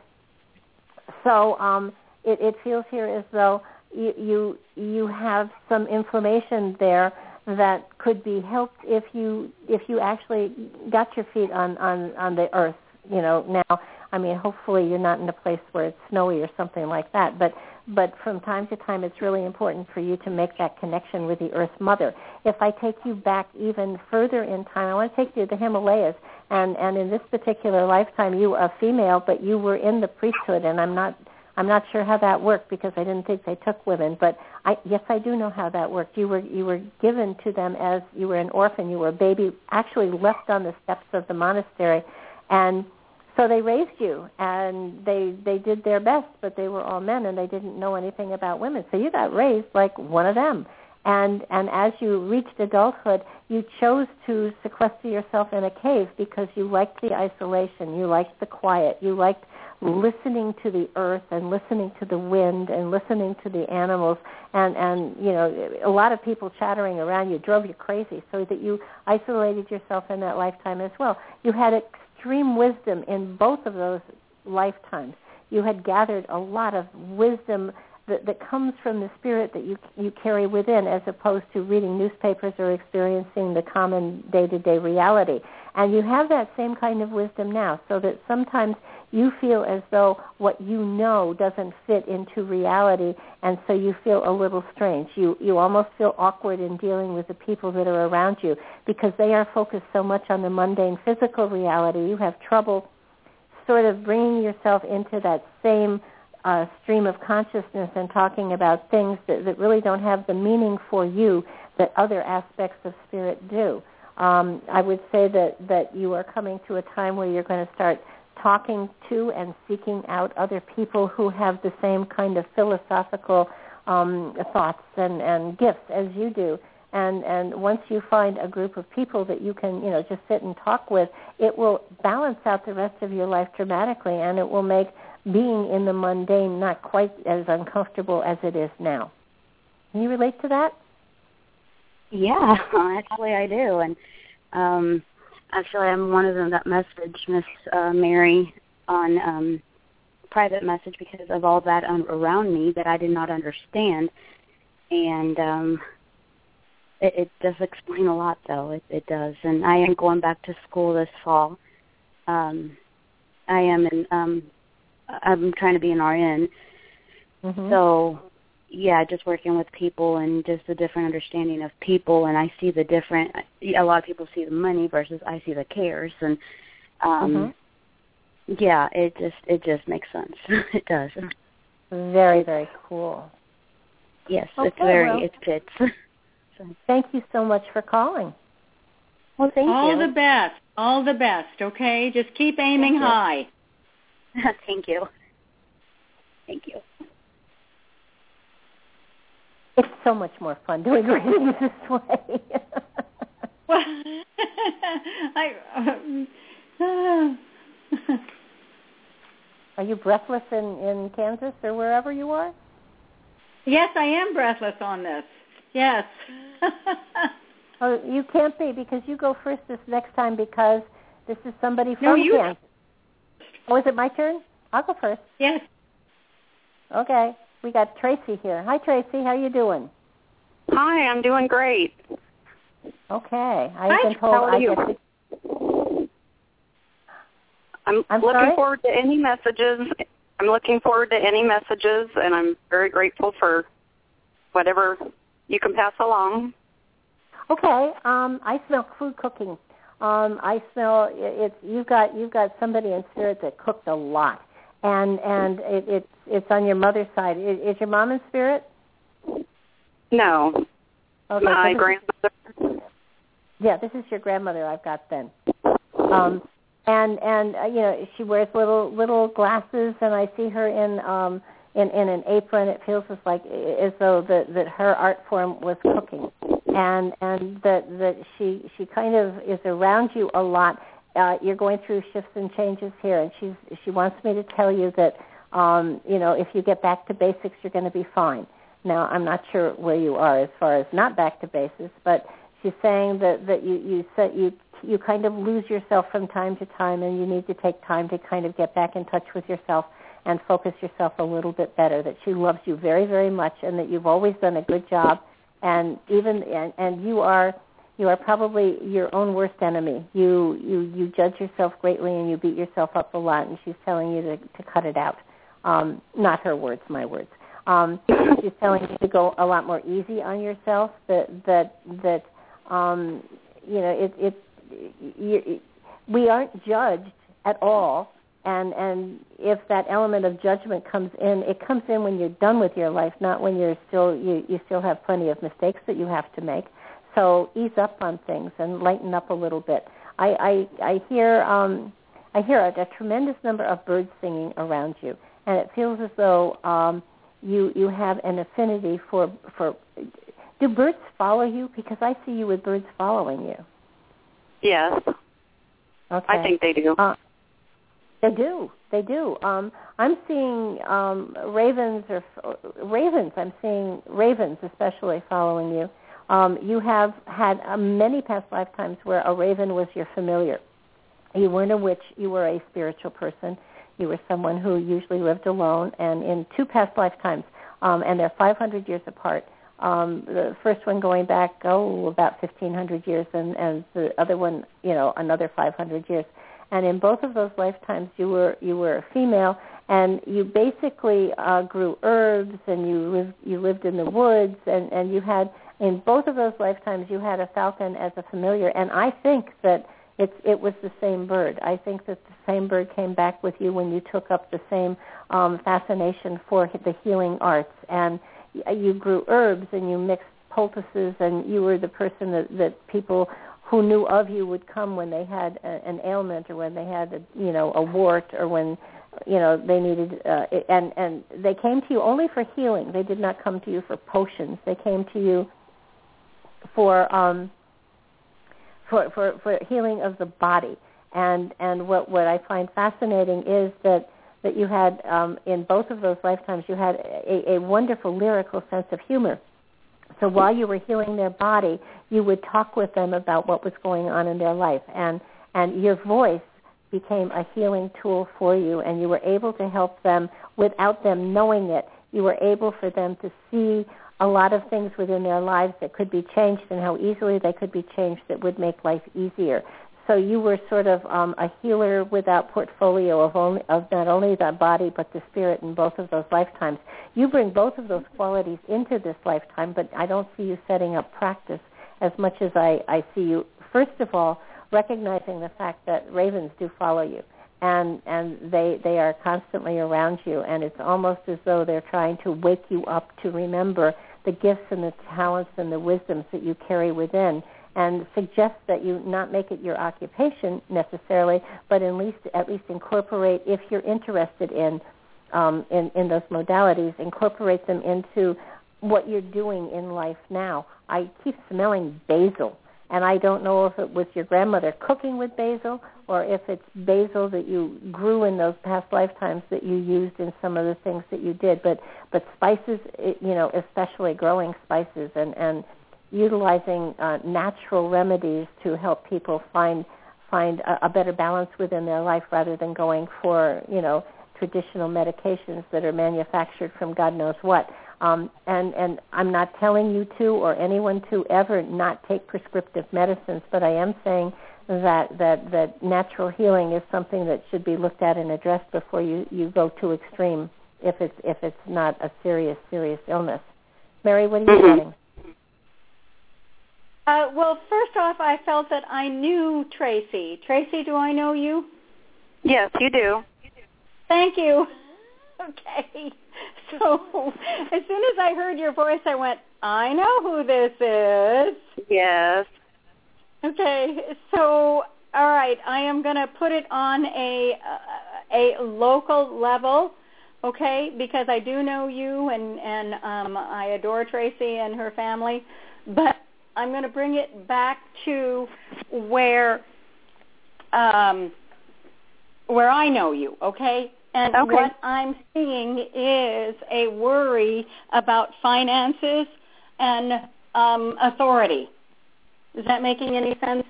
so it feels here as though you have some inflammation there that could be helped if you actually got your feet on the earth. Now, I mean, hopefully you're not in a place where it's snowy or something like that, but from time to time it's really important for you to make that connection with the Earth Mother. If I take you back even further in time, I want to take you to the Himalayas, and in this particular lifetime you were a female, but you were in the priesthood, and I'm not sure how that worked because I didn't think they took women, but yes, I do know how that worked. You were given to them as you were an orphan. You were a baby, actually left on the steps of the monastery, and so they raised you, and they did their best, but they were all men, and they didn't know anything about women. So you got raised like one of them, And as you reached adulthood, you chose to sequester yourself in a cave because you liked the isolation, you liked the quiet, you liked listening to the earth and listening to the wind and listening to the animals, and you know, a lot of people chattering around you drove you crazy, so that you isolated yourself in that lifetime as well. You had extreme wisdom in both of those lifetimes. You had gathered a lot of wisdom that comes from the spirit that you carry within, as opposed to reading newspapers or experiencing the common day-to-day reality. And you have that same kind of wisdom now, so that sometimes you feel as though what you know doesn't fit into reality, and so you feel a little strange. You almost feel awkward in dealing with the people that are around you because they are focused so much on the mundane physical reality. You have trouble sort of bringing yourself into that same stream of consciousness and talking about things that really don't have the meaning for you that other aspects of spirit do. I would say that you are coming to a time where you're going to start talking to and seeking out other people who have the same kind of philosophical thoughts and gifts as you do. And once you find a group of people that you can, you know, just sit and talk with, it will balance out the rest of your life dramatically, and it will make being in the mundane not quite as uncomfortable as it is now. Can you relate to that? Yeah, actually I do. And actually I'm one of them that messaged Miss Mary on private message because of all that around me that I did not understand. And it does explain a lot, though. It does. And I am going back to school this fall. I'm trying to be an RN. Mm-hmm. So, yeah, just working with people and just a different understanding of people. And I see the different, a lot of people see the money versus I see the cares. And, yeah, it just makes sense. It does. Very, very cool. Yes, okay, it fits. So. Thank you so much for calling. Well, thank you. All the best, okay? Just keep aiming high. Thank you. Thank you. It's so much more fun doing readings this way. Well, Are you breathless in Kansas or wherever you are? Yes, I am breathless on this. Yes. Oh, you can't be because you go first this next time because this is somebody from Kansas. Oh, is it my turn? I'll go first. Yes. Okay. We got Tracy here. Hi, Tracy. How you doing? Hi, I'm doing great. Okay. I've been told how are you? I'm looking forward to any messages. I'm looking forward to any messages, and I'm very grateful for whatever you can pass along. Okay. I smell food cooking. I smell it's you've got somebody in spirit that cooked a lot, and it's on your mother's side. Is your mom in spirit? No. Okay, my grandmother. Yeah, this is your grandmother I've got then. And you know, she wears little glasses, and I see her in an apron. It feels as though that her art form was cooking, and that she kind of is around you a lot. You're going through shifts and changes here, and she wants me to tell you that you know, if you get back to basics, you're going to be fine. Now, I'm not sure where you are as far as not back to basics, but she's saying that you kind of lose yourself from time to time, and you need to take time to kind of get back in touch with yourself and focus yourself a little bit better, that she loves you very, very much, and that you've always done a good job, and you are probably your own worst enemy. You judge yourself greatly, and you beat yourself up a lot, and she's telling you to cut it out. Not her words, my words. She's telling you to go a lot more easy on yourself, that you know, we aren't judged at all, and if that element of judgment comes in, it comes in when you're done with your life, not when you still have plenty of mistakes that you have to make. So ease up on things and lighten up a little bit. I hear a tremendous number of birds singing around you, and it feels as though you have an affinity for Do birds follow you? Because I see you with birds following you. Yes. Okay. I think they do. They do. They do. I'm seeing ravens. I'm seeing ravens especially following you. You have had many past lifetimes where a raven was your familiar. You weren't a witch. You were a spiritual person. You were someone who usually lived alone. And in 2 past lifetimes, and they're 500 years apart, the first one going back, about 1,500 years, and the other one, another 500 years. And in both of those lifetimes, you were a female, and you basically grew herbs, and you lived in the woods, and you had, in both of those lifetimes, you had a falcon as a familiar. And I think that it was the same bird. I think that the same bird came back with you when you took up the same fascination for the healing arts, and you grew herbs and you mixed poultices, and you were the person that people who knew of you would come when they had an ailment, or when they had a wart, or when they needed and they came to you only for healing. They did not come to you for potions. They came to you for healing of the body. And what I find fascinating is that you had, in both of those lifetimes, you had a wonderful lyrical sense of humor. So while you were healing their body, you would talk with them about what was going on in their life. And your voice became a healing tool for you, and you were able to help them without them knowing it. You were able for them to see a lot of things within their lives that could be changed, and how easily they could be changed that would make life easier. So you were sort of a healer without portfolio of not only the body but the spirit in both of those lifetimes. You bring both of those qualities into this lifetime, but I don't see you setting up practice as much as I see you, first of all, recognizing the fact that ravens do follow you, and they are constantly around you, and it's almost as though they're trying to wake you up to remember the gifts and the talents and the wisdoms that you carry within, and suggest that you not make it your occupation necessarily, but at least incorporate, if you're interested in those modalities, incorporate them into what you're doing in life now. I keep smelling basil, and I don't know if it was your grandmother cooking with basil, or if it's basil that you grew in those past lifetimes that you used in some of the things that you did. But spices, especially growing spices and utilizing natural remedies to help people find a better balance within their life, rather than going for traditional medications that are manufactured from God knows what. And I'm not telling you to, or anyone to, ever not take prescriptive medicines, but I am saying that natural healing is something that should be looked at and addressed before you go too extreme, if it's not a serious illness. Mary, what are you saying? Well, first off, I felt that I knew Tracy. Tracy, do I know you? Yes, you do. Thank you. Okay. So as soon as I heard your voice, I went, I know who this is. Yes. Okay. So, all right, I am going to put it on a local level, okay, because I do know you, and I adore Tracy and her family, but I'm going to bring it back to where I know you, okay? And what I'm seeing is a worry about finances and authority. Is that making any sense?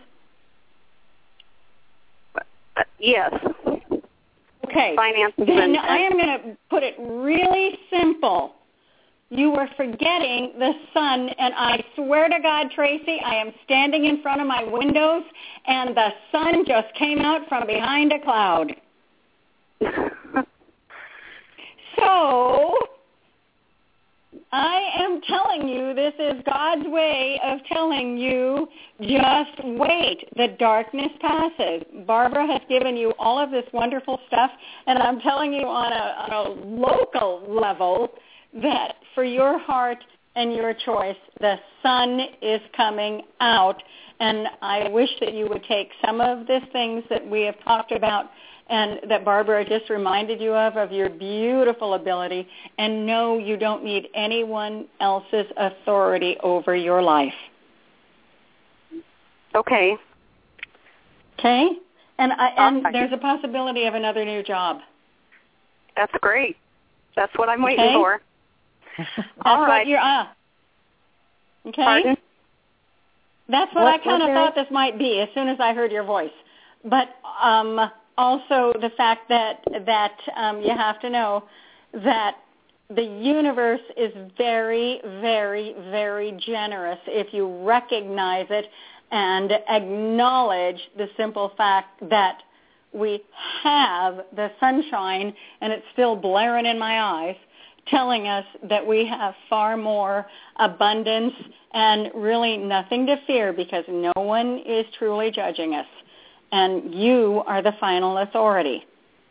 Yes. Okay. Finances. Then I am going to put it really simple. You were forgetting the sun, and I swear to God, Tracy, I am standing in front of my windows, and the sun just came out from behind a cloud. So I am telling you, this is God's way of telling you, just wait. The darkness passes. Barbara has given you all of this wonderful stuff, and I'm telling you on a local level that for your heart and your choice, the sun is coming out. And I wish that you would take some of these things that we have talked about and that Barbara just reminded you of your beautiful ability, and know you don't need anyone else's authority over your life. Okay. Okay? And there's a possibility of another new job. That's great. That's what I'm waiting for. All right. Okay? Pardon? That's what I kind of thought this might be as soon as I heard your voice. But also the fact that you have to know that the universe is very, very, very generous if you recognize it and acknowledge the simple fact that we have the sunshine, and it's still blaring in my eyes, telling us that we have far more abundance and really nothing to fear because no one is truly judging us. And you are the final authority.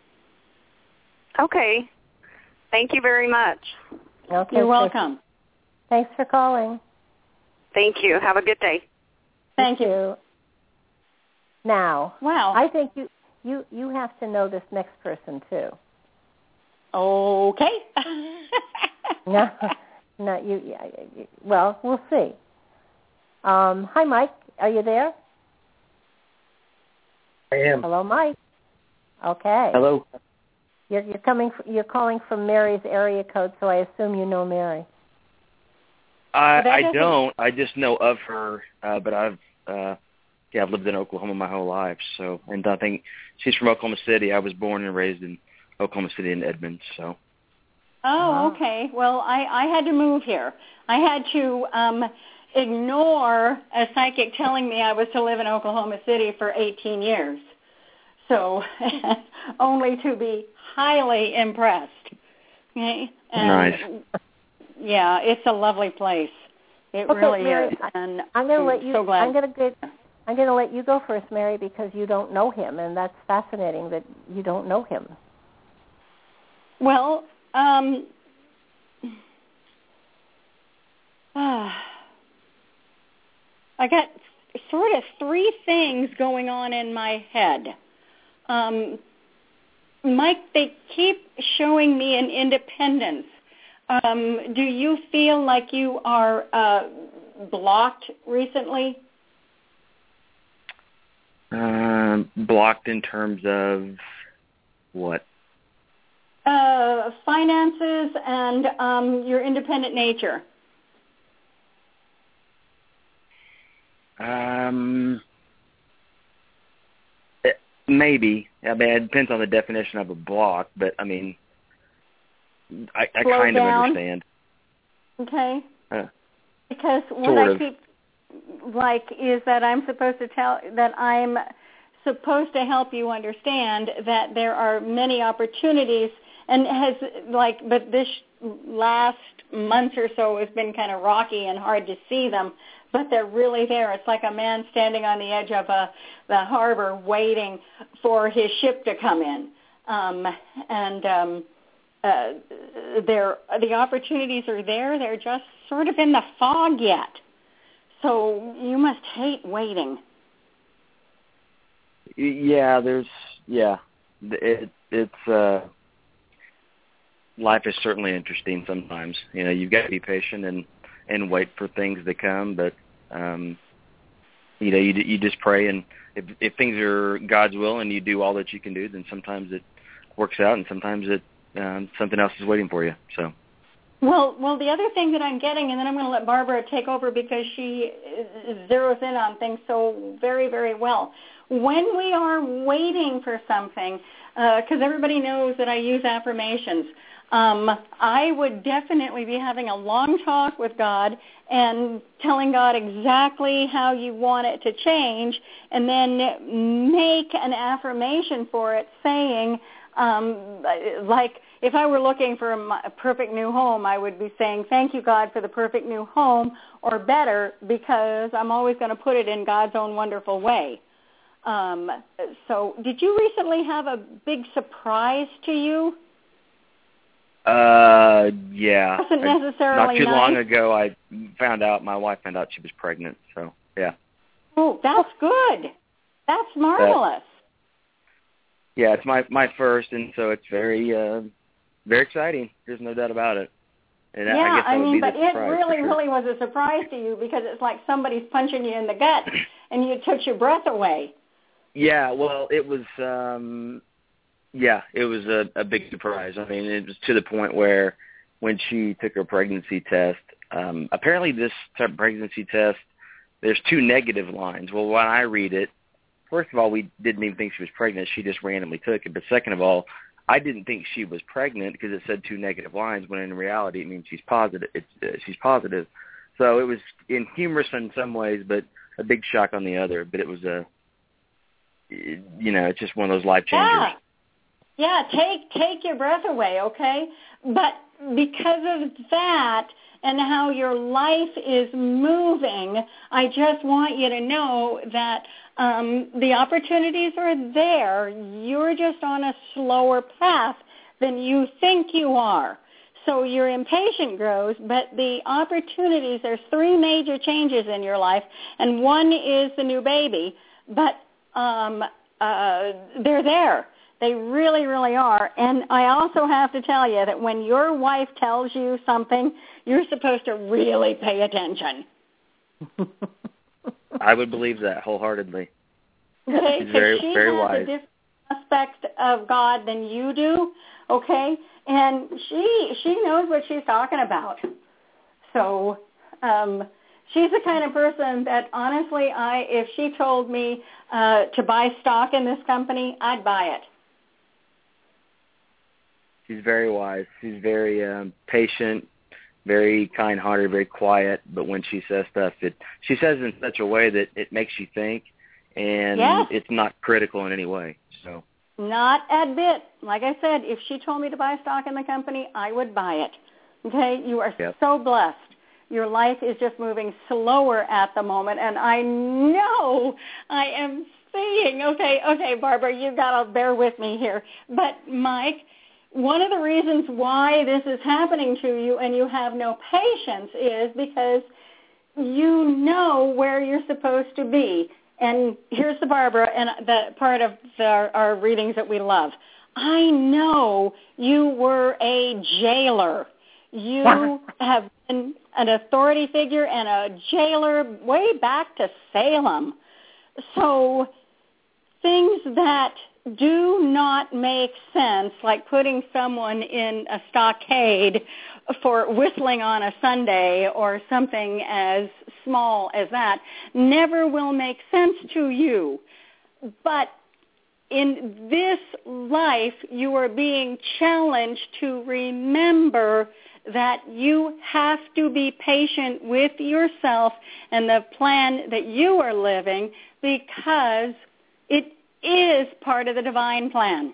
Okay. Thank you very much. Okay, you're welcome. Thanks for calling. Thank you. Have a good day. Thank you. Now, wow. I think you have to know this next person too. Okay. No, well, we'll see. Hi, Mike. Are you there? I am. Hello, Mike. Okay. Hello. You're calling from Mary's area code, so I assume you know Mary. I don't. I just know of her, but I've lived in Oklahoma my whole life. So, and I think she's from Oklahoma City. I was born and raised in Oklahoma City and Edmonds. So. Oh, okay. Well, I had to move here. I had to ignore a psychic telling me I was to live in Oklahoma City for 18 years. So, only to be highly impressed. Okay? And nice. Yeah, it's a lovely place. It really Mary, is. And I'm going to let you. So glad. I'm going to let you go first, Mary, because you don't know him, and that's fascinating that you don't know him. Well, I got sort of three things going on in my head. Mike, they keep showing me an independence. Do you feel like you are blocked recently? Blocked in terms of what? Finances and your independent nature. Maybe. I mean, it depends on the definition of a block, but I mean, I kind of understand. Okay. Because what I keep is that I'm supposed to help you understand that there are many opportunities, and but this last month or so has been kind of rocky and hard to see them, but they're really there. It's like a man standing on the edge of the harbor waiting for his ship to come in. The opportunities are there. They're just sort of in the fog yet. So you must hate waiting. Yeah, it's life is certainly interesting sometimes. You know, you've got to be patient and wait for things to come, but you just pray, and if things are God's will and you do all that you can do, then sometimes it works out, and sometimes something else is waiting for you. So. Well, the other thing that I'm getting, and then I'm going to let Barbara take over because she zeroes in on things so very, very well. When we are waiting for something, because everybody knows that I use affirmations, I would definitely be having a long talk with God and telling God exactly how you want it to change, and then make an affirmation for it saying, like if I were looking for a perfect new home, I would be saying, thank you, God, for the perfect new home, or better, because I'm always going to put it in God's own wonderful way. So did you recently have a big surprise to you? Yeah. It wasn't necessarily not too nice. long ago, my wife found out she was pregnant, so, yeah. Oh, that's good. That's marvelous. Yeah, it's my first, and so it's very very exciting. There's no doubt about it. And yeah, I mean, but it really was a surprise to you because it's like somebody's punching you in the gut and you took your breath away. Yeah, well, it was it was a big surprise. I mean, it was to the point where when she took her pregnancy test, apparently this type of pregnancy test, there's 2 negative lines. Well, when I read it, first of all, we didn't even think she was pregnant. She just randomly took it. But second of all, I didn't think she was pregnant because it said 2 negative lines, when in reality it means she's positive. She's positive. So it was humorous in some ways, but a big shock on the other. But it was it's just one of those life changers. Yeah, take your breath away, okay? But because of that and how your life is moving, I just want you to know that the opportunities are there. You're just on a slower path than you think you are. So your impatience grows, but the opportunities, there's 3 major changes in your life, and one is the new baby, but they're there. They really, really are. And I also have to tell you that when your wife tells you something, you're supposed to really pay attention. I would believe that wholeheartedly. Okay, she's very, she very has wise. a different aspect of God than you do, okay? And she knows what she's talking about. So she's the kind of person that, honestly, if she told me to buy stock in this company, I'd buy it. She's very wise. She's very patient, very kind-hearted, very quiet. But when she says stuff, she says it in such a way that it makes you think, and it's not critical in any way. So not a bit. Like I said, if she told me to buy stock in the company, I would buy it. Okay? You are so blessed. Your life is just moving slower at the moment, and I know I am seeing. Okay, Barbara, you got to bear with me here. But Mike, one of the reasons why this is happening to you and you have no patience is because you know where you're supposed to be. And here's the Barbara and the part of our readings that we love. I know you were a jailer. You have been an authority figure and a jailer way back to Salem. So things that do not make sense, like putting someone in a stockade for whistling on a Sunday or something as small as that, never will make sense to you. But in this life, you are being challenged to remember that you have to be patient with yourself and the plan that you are living, because it is part of the divine plan.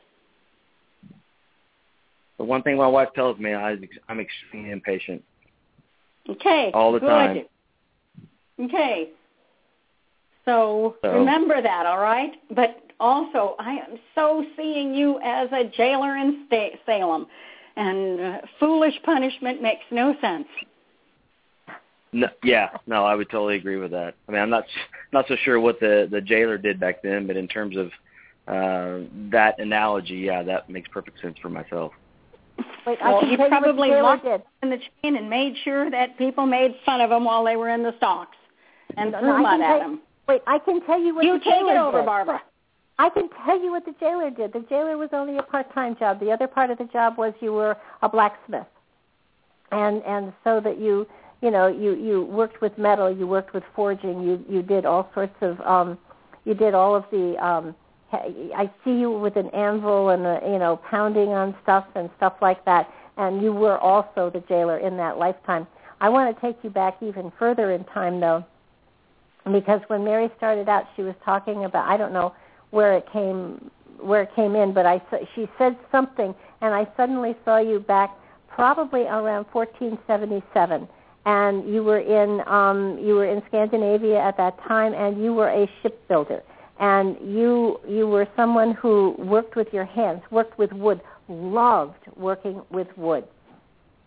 The one thing my wife tells me, I'm extremely impatient. Okay. All the time. Okay. So remember that, all right? But also, I am so seeing you as a jailer in Salem, and foolish punishment makes no sense. No, I would totally agree with that. I mean, I'm not so sure what the jailer did back then, but in terms of that analogy, that makes perfect sense for myself. Wait, he probably locked in the chain and made sure that people made fun of him while they were in the stocks and threw mud at him. Wait, I can tell you what you the jailer did. You take it over, Barbara. I can tell you what the jailer did. The jailer was only a part-time job. The other part of the job was you were a blacksmith, and so that you worked with metal, you worked with forging, you did all sorts of you did all of the I see you with an anvil and pounding on stuff and stuff like that, and you were also the jailer in that lifetime. I want to take you back even further in time, though, because when Mary started out, she was talking about, I don't know where it came in, but she said something, and I suddenly saw you back probably around 1477, and you were in Scandinavia at that time, and you were a shipbuilder, and you were someone who worked with your hands, worked with wood, loved working with wood.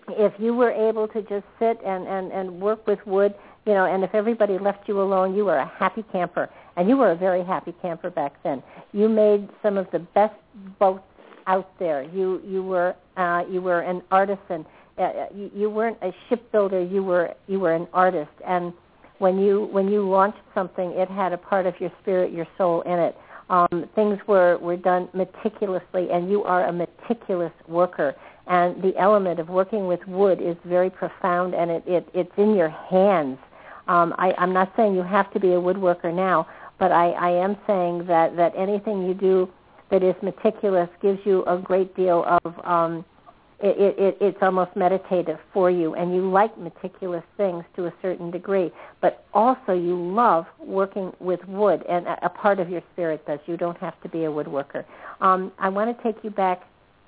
if you were able to just sit and work with wood, and if everybody left you alone, you were a happy camper. And you were a very happy camper back then. You made some of the best boats out there. You were an artisan. You weren't a shipbuilder. You were an artist. And when you launched something, it had a part of your spirit, your soul in it. Things were done meticulously, and you are a meticulous worker. And the element of working with wood is very profound, and it's in your hands. I'm not saying you have to be a woodworker now, but I am saying that anything you do that is meticulous gives you a great deal of, it's almost meditative for you, and you like meticulous things to a certain degree, but also you love working with wood, and a part of your spirit does. You don't have to be a woodworker. I want to take you back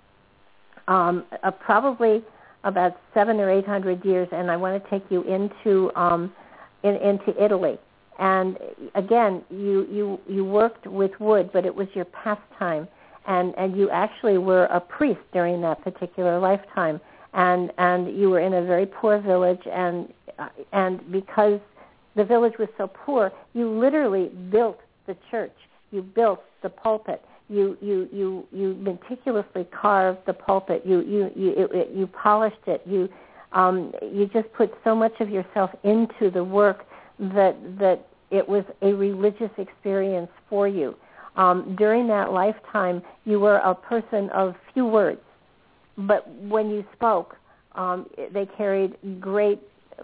probably about 700 or 800 years, and I want to take you into Italy. And again, you worked with wood, but it was your pastime, and you actually were a priest during that particular lifetime, and you were in a very poor village, and because the village was so poor, you literally built the church, you built the pulpit, you meticulously carved the pulpit, you polished it, you just put so much of yourself into the work that it was a religious experience for you. During that lifetime, you were a person of few words, but when you spoke, they carried great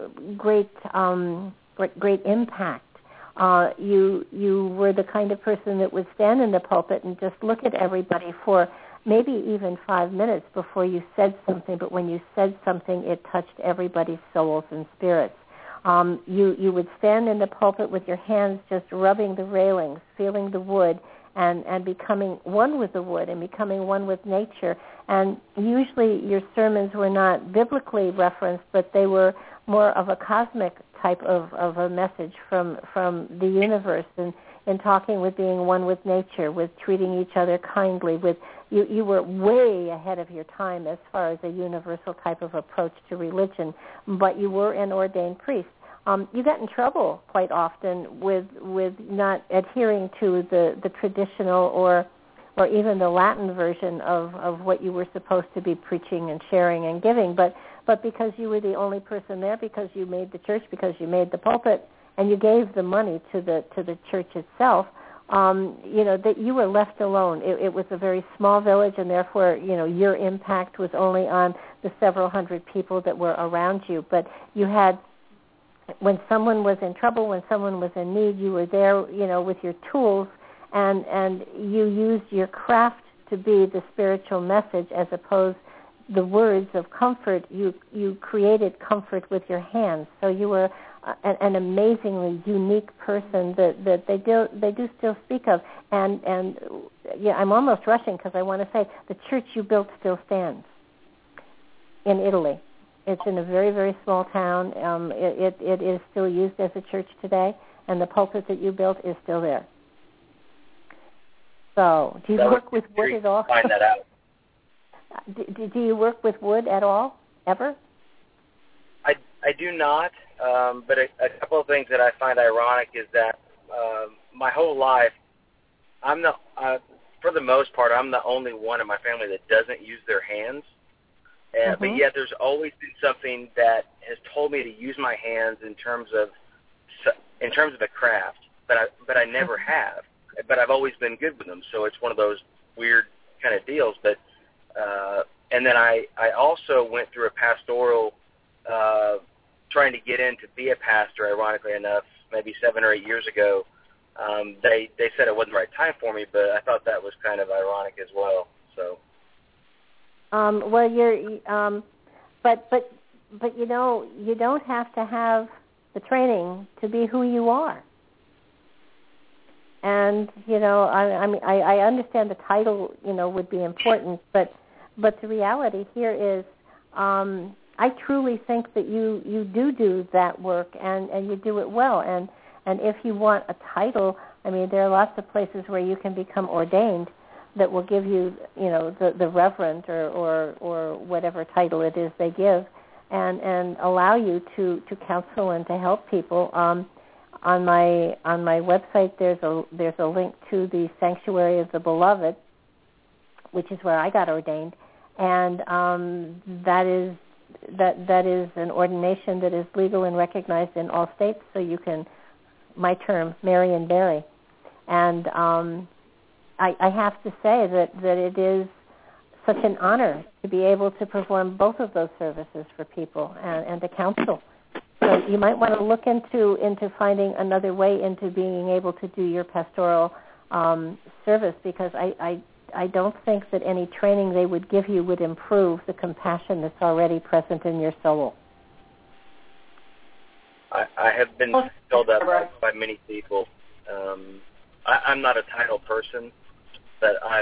impact. You were the kind of person that would stand in the pulpit and just look at everybody for maybe even 5 minutes before you said something, but when you said something, it touched everybody's souls and spirits. You would stand in the pulpit with your hands just rubbing the railings, feeling the wood, and becoming one with the wood and becoming one with nature. And usually your sermons were not biblically referenced, but they were more of a cosmic type of a message from the universe, and in talking with being one with nature, with treating each other kindly. With you were way ahead of your time as far as a universal type of approach to religion, but you were an ordained priest. You got in trouble quite often with not adhering to the traditional or even the Latin version of what you were supposed to be preaching and sharing and giving, but because you were the only person there, because you made the church, because you made the pulpit, and you gave the money to the church itself, that you were left alone. It was a very small village, and therefore, your impact was only on the several hundred people that were around you. But you had, when someone was in trouble, when someone was in need, you were there, with your tools, and you used your craft to be the spiritual message as opposed the words of comfort. You created comfort with your hands. So you were an amazingly unique person that they do still speak of. And I'm almost rushing because I want to say the church you built still stands in Italy. It's in a very, very small town. It is still used as a church today, and the pulpit that you built is still there. So, do you work with wood at all? Find that out. Do you work with wood at all, ever? I do not, but a couple of things that I find ironic is that my whole life, for the most part, I'm the only one in my family that doesn't use their hands. But yet there's always been something that has told me to use my hands in terms of a craft, but I never have. But I've always been good with them, so it's one of those weird kind of deals. But and then I also went through a pastoral, trying to get in to be a pastor, ironically enough, maybe 7 or 8 years ago. They said it wasn't the right time for me, but I thought that was kind of ironic as well. So. Well, you're, but you don't have to have the training to be who you are. And I understand the title, would be important, but the reality here is, I truly think that you do that work and you do it well. And if you want a title, there are lots of places where you can become ordained that will give you, the reverend or whatever title it is they give. and allow you to counsel and to help people. On my website, there's a link to the Sanctuary of the Beloved, which is where I got ordained, and that is an ordination that is legal and recognized in all states. So you can, my term, marry and bury, and I have to say that it is such an honor to be able to perform both of those services for people and to counsel. So you might want to look into finding another way into being able to do your pastoral service, because I don't think that any training they would give you would improve the compassion that's already present in your soul. I have been told that by many people. I'm not a title person, but I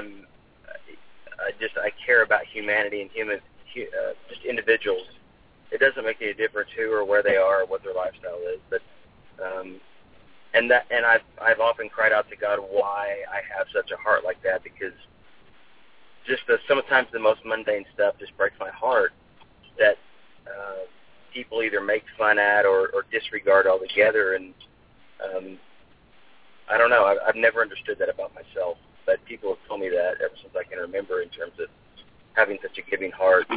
care about humanity and just individuals. It doesn't make any difference who or where they are or what their lifestyle is, but I've often cried out to God why I have such a heart like that, because just sometimes the most mundane stuff just breaks my heart that people either make fun at or disregard altogether, and I don't know. I've never understood that about myself, but people have told me that ever since I can remember in terms of having such a giving heart.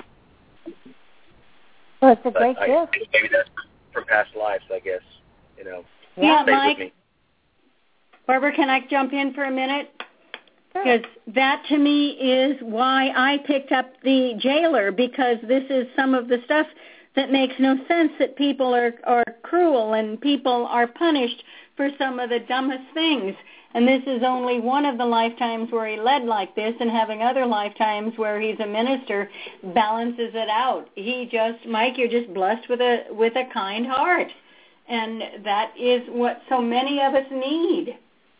Well, it's a great gift. Maybe that's from past lives, I guess. Yeah, Mike. Barbara, can I jump in for a minute? Because that to me is why I picked up the Jailer, because this is some of the stuff that makes no sense, that people are cruel and people are punished for some of the dumbest things. And this is only one of the lifetimes where he led like this, and having other lifetimes where he's a minister balances it out. Mike, you're just blessed with a kind heart. And that is what so many of us need.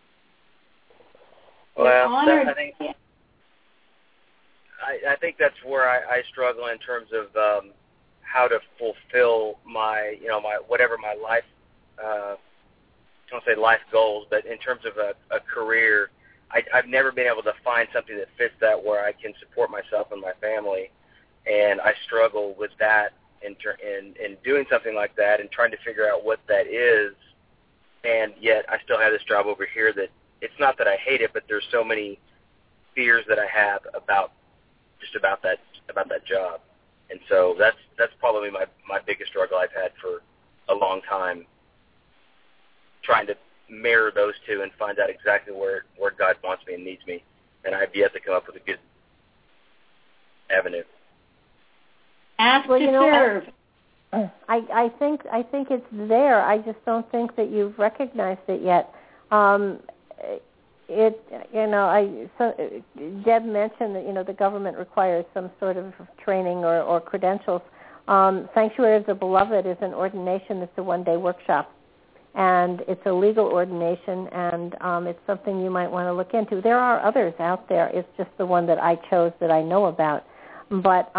Well, I think that's where I struggle in terms of how to fulfill my whatever my life, I don't say life goals, but in terms of a career, I've never been able to find something that fits that where I can support myself and my family, and I struggle with that in doing something like that and trying to figure out what that is, and yet I still have this job over here that it's not that I hate it, but there's so many fears that I have about that job, and so that's probably my biggest struggle I've had for a long time, trying to mirror those two and find out exactly where God wants me and needs me, and I've yet to come up with a good avenue. Ask to serve. I think it's there. I just don't think that you've recognized it yet. Deb mentioned that the government requires some sort of training or credentials. Sanctuary of the Beloved is an ordination that's a one-day workshop, and it's a legal ordination, and it's something you might want to look into. There are others out there. It's just the one that I chose that I know about, but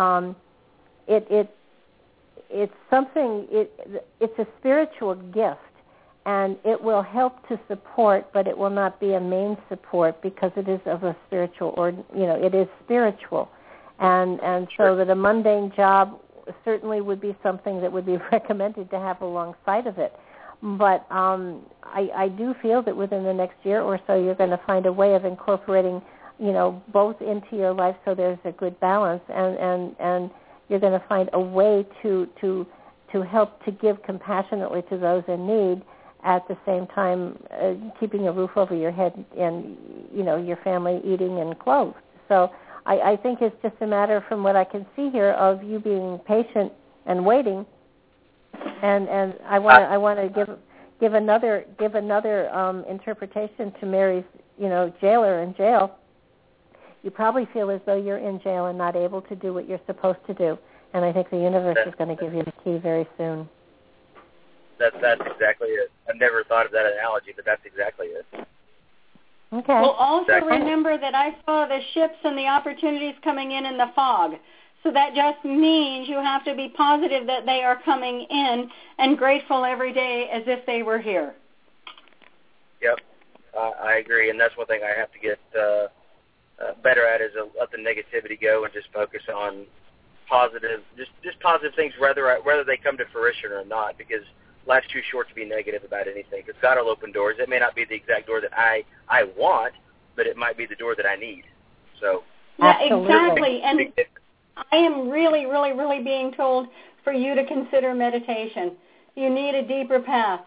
it's something. It's a spiritual gift. And it will help to support, but it will not be a main support because it is of a spiritual, it is spiritual. And so that a mundane job certainly would be something that would be recommended to have alongside of it. But I do feel that within the next year or so you're going to find a way of incorporating, both into your life so there's a good balance, and you're going to find a way to help to give compassionately to those in need, at the same time keeping a roof over your head and, your family eating and clothed. So I think it's just a matter, from what I can see here, of you being patient and waiting. And I want to give another interpretation to Mary's, jailer in jail. You probably feel as though you're in jail and not able to do what you're supposed to do. And I think the universe is going to give you the key very soon. That's exactly it. I've never thought of that analogy, but that's exactly it. Okay. Well, also remember that I saw the ships and the opportunities coming in the fog. So that just means you have to be positive that they are coming in and grateful every day as if they were here. Yep, I agree. And that's one thing I have to get better at, is let the negativity go and just focus on positive, just positive things, whether they come to fruition or not, because life's too short to be negative about anything. Because God will open doors. It may not be the exact door that I want, but it might be the door that I need. So yeah, exactly. And I am really, really, really being told for you to consider meditation. You need a deeper path.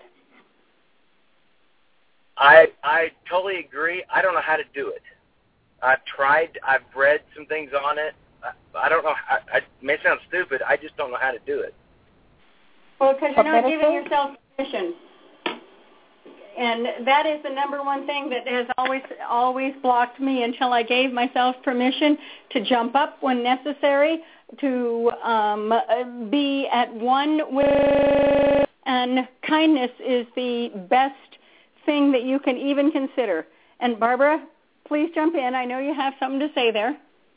I totally agree. I don't know how to do it. I've tried. I've read some things on it. I don't know. It may sound stupid. I just don't know how to do it. Well, because you're not giving yourself permission. And that is the number one thing that has always blocked me until I gave myself permission to jump up when necessary, to be at one with, and kindness is the best thing that you can even consider. And Barbara, please jump in. I know you have something to say there.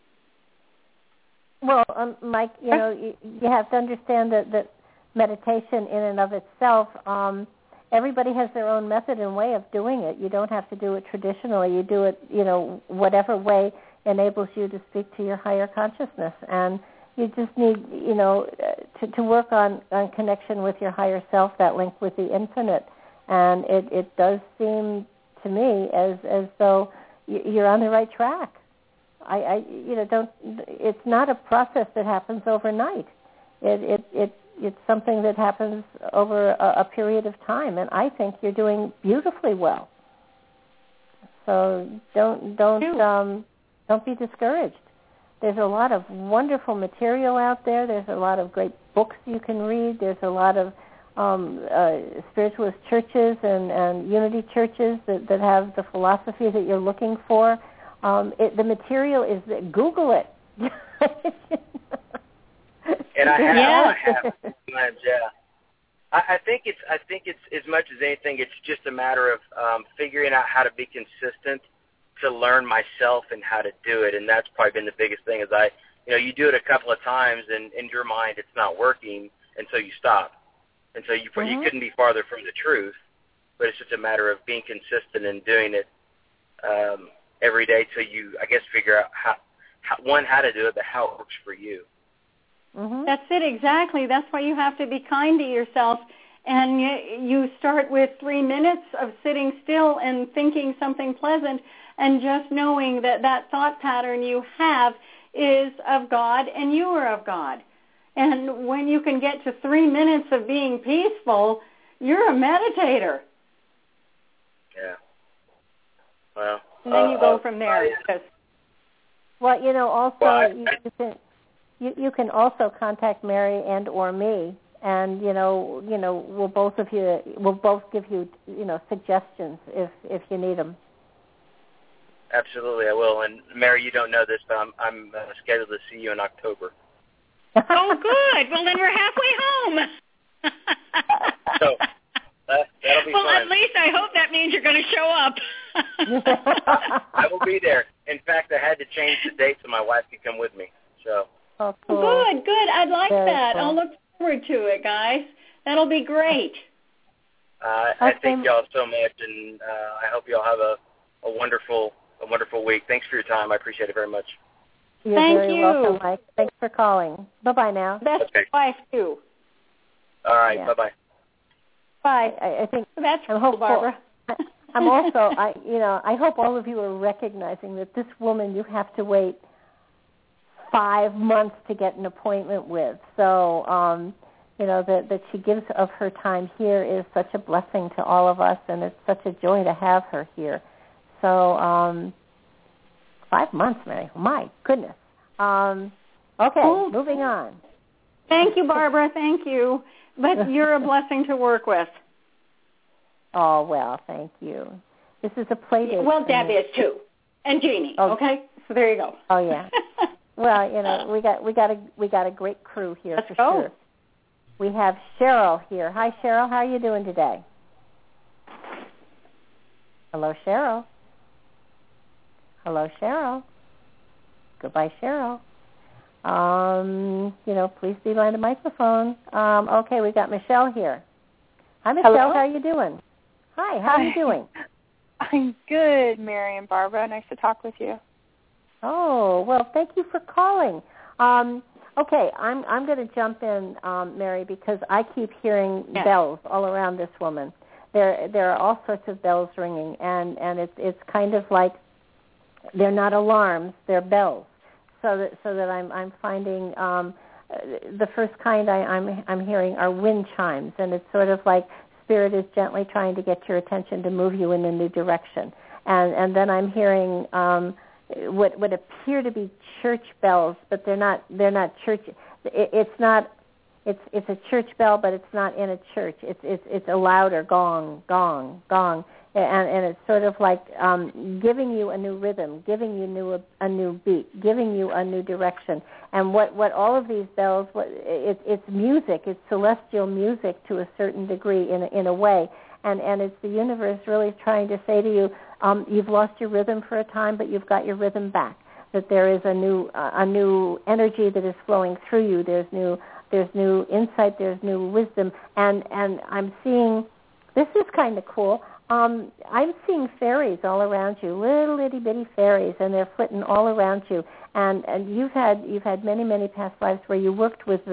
Well, Mike, you have to understand that meditation in and of itself, everybody has their own method and way of doing it. You don't have to do it traditionally. You do it, whatever way enables you to speak to your higher consciousness. And you just need, to work on connection with your higher self, that link with the infinite. And it does seem to me as though you're on the right track. It's not a process that happens overnight. It's something that happens over a period of time, and I think you're doing beautifully well. So don't be discouraged. There's a lot of wonderful material out there. There's a lot of great books you can read. There's a lot of spiritualist churches and unity churches that have the philosophy that you're looking for. The material is Google it. And I have sometimes, yeah. I think it's as much as anything, it's just a matter of figuring out how to be consistent, to learn myself and how to do it. And that's probably been the biggest thing. Is you do it a couple of times, and in your mind it's not working, and so you stop. And so you couldn't be farther from the truth. But it's just a matter of being consistent and doing it every day till you, I guess, figure out how to do it, but how it works for you. Mm-hmm. That's it, exactly. That's why you have to be kind to yourself. And you start with 3 minutes of sitting still and thinking something pleasant, and just knowing that thought pattern you have is of God and you are of God. And when you can get to 3 minutes of being peaceful, you're a meditator. Yeah. Well. And then you go from there. Well, also you can also contact Mary and or me, and we'll both give you suggestions if you need them. Absolutely, I will. And Mary, you don't know this, but I'm scheduled to see you in October. Oh, good. Well, then we're halfway home. So that'll be fun. Well, at least I hope that means you're going to show up. I will be there. In fact, I had to change the date so my wife could come with me. So. Oh, cool. Good. I'd like that. Cool. I'll look forward to it, guys. That'll be great. I thank y'all so much, and I hope y'all have a wonderful week. Thanks for your time. I appreciate it very much. You're very welcome, Mike. Thanks for calling. Bye-bye now. Best wife, too. All right. Yeah. Bye-bye. Bye. I think that's I'm hopeful, Barbara. I'm also, I hope all of you are recognizing that this woman you have to wait 5 months to get an appointment with. So, that she gives of her time here is such a blessing to all of us, and it's such a joy to have her here. So, 5 months, Mary. My goodness. Okay, moving on. Thank you, Barbara. Thank you. But you're a blessing to work with. Oh, well, thank you. This is a play date. Well, Deb is too. And Jeannie, okay? So there you go. Oh, yeah. Well, we got a great crew here. Let's for go. Sure. We have Cheryl here. Hi, Cheryl. How are you doing today? Hello, Cheryl. Hello, Cheryl. Goodbye, Cheryl. Please be by the microphone. Okay, we got Michelle here. Hi, Michelle. Hello? How are you doing? Hi, how are you doing? I'm good, Mary and Barbara. Nice to talk with you. Oh, well, thank you for calling. Okay, I'm going to jump in, Mary, because I keep hearing bells all around this woman. There are all sorts of bells ringing, and it's kind of like they're not alarms, they're bells. So that I'm finding the first kind I'm hearing are wind chimes, and it's sort of like Spirit is gently trying to get your attention to move you in a new direction. And then I'm hearing what appear to be church bells, but they're not church. It's a church bell, but it's not in a church. It's a louder gong, and it's sort of like giving you a new rhythm, giving you a new beat, giving you a new direction. And what all of these bells, it's music, it's celestial music to a certain degree in a way, and it's the universe really trying to say to you, you've lost your rhythm for a time, but you've got your rhythm back. That there is a new energy that is flowing through you. There's new insight. There's new wisdom, and I'm seeing. This is kind of cool. I'm seeing fairies all around you, little itty bitty fairies, and they're flitting all around you. And you've had many past lives where you worked with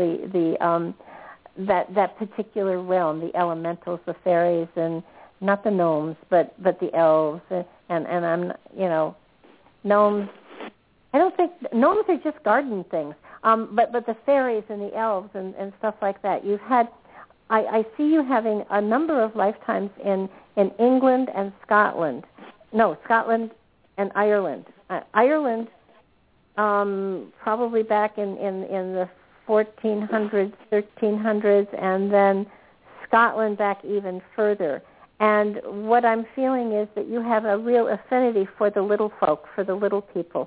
that particular realm, the elementals, the fairies, and not the gnomes, but the elves, and I'm gnomes. I don't think gnomes are just garden things, but the fairies and the elves and stuff like that. You've had. I see you having a number of lifetimes in England and Scotland. No, Scotland and Ireland. Ireland, probably back in the 1400s, 1300s, and then Scotland back even further. And what I'm feeling is that you have a real affinity for the little folk, for the little people.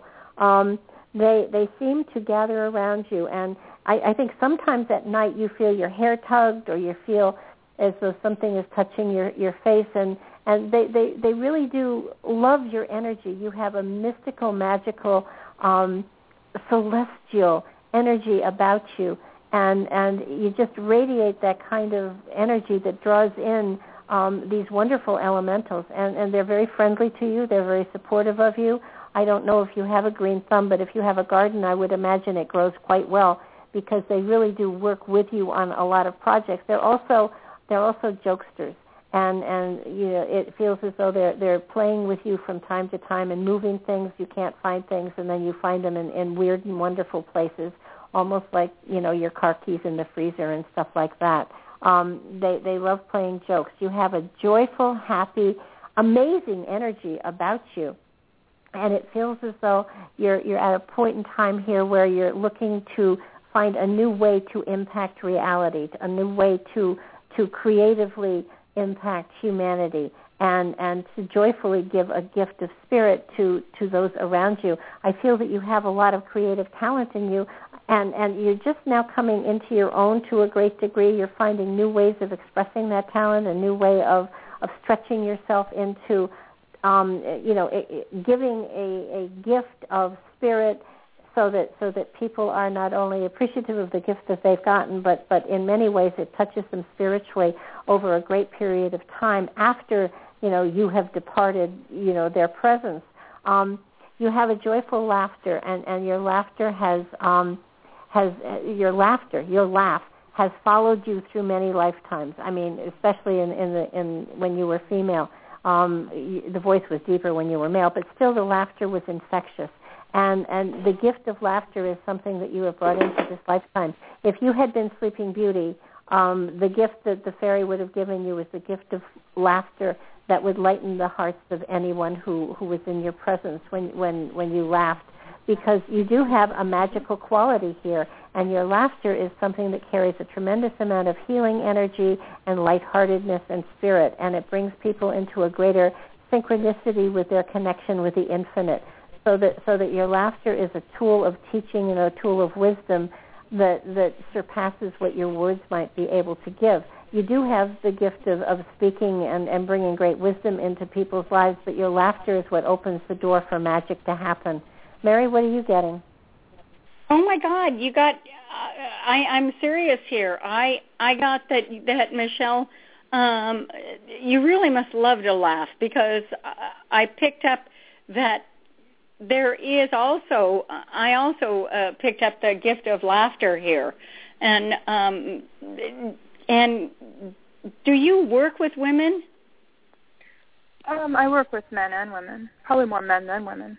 They seem to gather around you, and I think sometimes at night you feel your hair tugged, or you feel as though something is touching your face, and they really do love your energy. You have a mystical, magical, celestial energy about you, and you just radiate that kind of energy that draws in these wonderful elementals, and they're very friendly to you. They're very supportive of you. I don't know if you have a green thumb, but if you have a garden, I would imagine it grows quite well, because they really do work with you on a lot of projects. They're also jokesters, and it feels as though they're playing with you from time to time and moving things. You can't find things, and then you find them in weird and wonderful places, almost like your car keys in the freezer and stuff like that. They love playing jokes. You have a joyful, happy, amazing energy about you. And it feels as though you're at a point in time here where you're looking to find a new way to impact reality, a new way to creatively impact humanity, and to joyfully give a gift of spirit to those around you. I feel that you have a lot of creative talent in you, and you're just now coming into your own to a great degree. You're finding new ways of expressing that talent, a new way of stretching yourself into giving a gift of spirit, so that people are not only appreciative of the gift that they've gotten, but in many ways it touches them spiritually over a great period of time after you have departed their presence. You have a joyful laughter, and your laughter your laugh has followed you through many lifetimes. I mean, especially in when you were female. The voice was deeper when you were male, but still the laughter was infectious. And the gift of laughter is something that you have brought into this lifetime. If you had been Sleeping Beauty, the gift that the fairy would have given you is the gift of laughter that would lighten the hearts of anyone who was in your presence when you laughed, because you do have a magical quality here, and your laughter is something that carries a tremendous amount of healing energy and lightheartedness and spirit, and it brings people into a greater synchronicity with their connection with the infinite, so that your laughter is a tool of teaching and a tool of wisdom that surpasses what your words might be able to give. You do have the gift of speaking and bringing great wisdom into people's lives, but your laughter is what opens the door for magic to happen. Mary, what are you getting? Oh my God, you got. I'm serious here. I got that Michelle. You really must love to laugh, because I picked up that there is also, I also picked up the gift of laughter here. And do you work with women? I work with men and women, probably more men than women.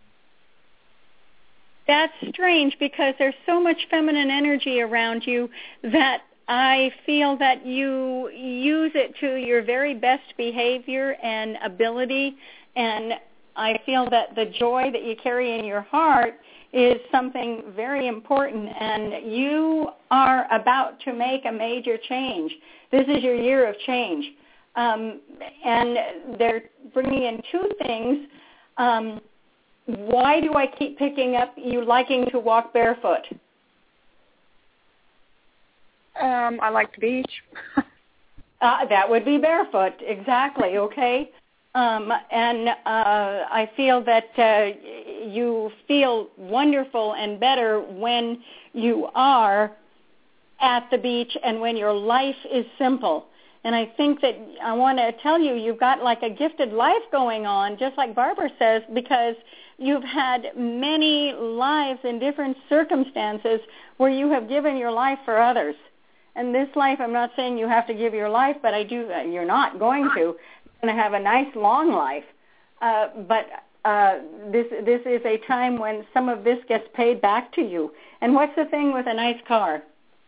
That's strange because there's so much feminine energy around you that I feel that you use it to your very best behavior and ability, and I feel that the joy that you carry in your heart is something very important, and you are about to make a major change. This is your year of change. And they're bringing in two things. Why do I keep picking up you liking to walk barefoot? I like the beach. That would be barefoot, exactly, okay? And I feel that you feel wonderful and better when you are at the beach and when your life is simple. And I think that I want to tell you, you've got like a gifted life going on, just like Barbara says, because you've had many lives in different circumstances where you have given your life for others. And this life, I'm not saying you have to give your life, but you're not going to. You're going to have a nice, long life. But this is a time when some of this gets paid back to you. And what's the thing with a nice car?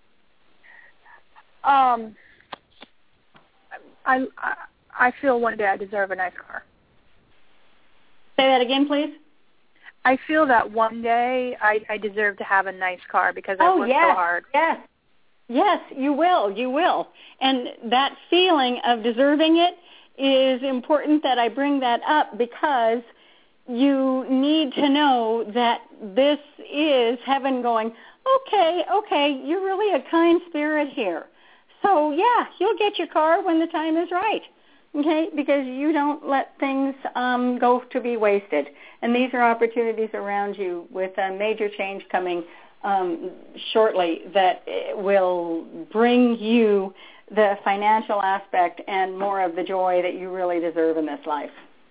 I feel one day I deserve a nice car. Say that again, please. I feel that one day I deserve to have a nice car because I worked so hard. Yes, you will. You will. And that feeling of deserving it is important that I bring that up because you need to know that this is heaven going, okay, you're really a kind spirit here. So, yeah, you'll get your car when the time is right, okay, because you don't let things go to be wasted. And these are opportunities around you with a major change coming shortly that will bring you the financial aspect and more of the joy that you really deserve in this life.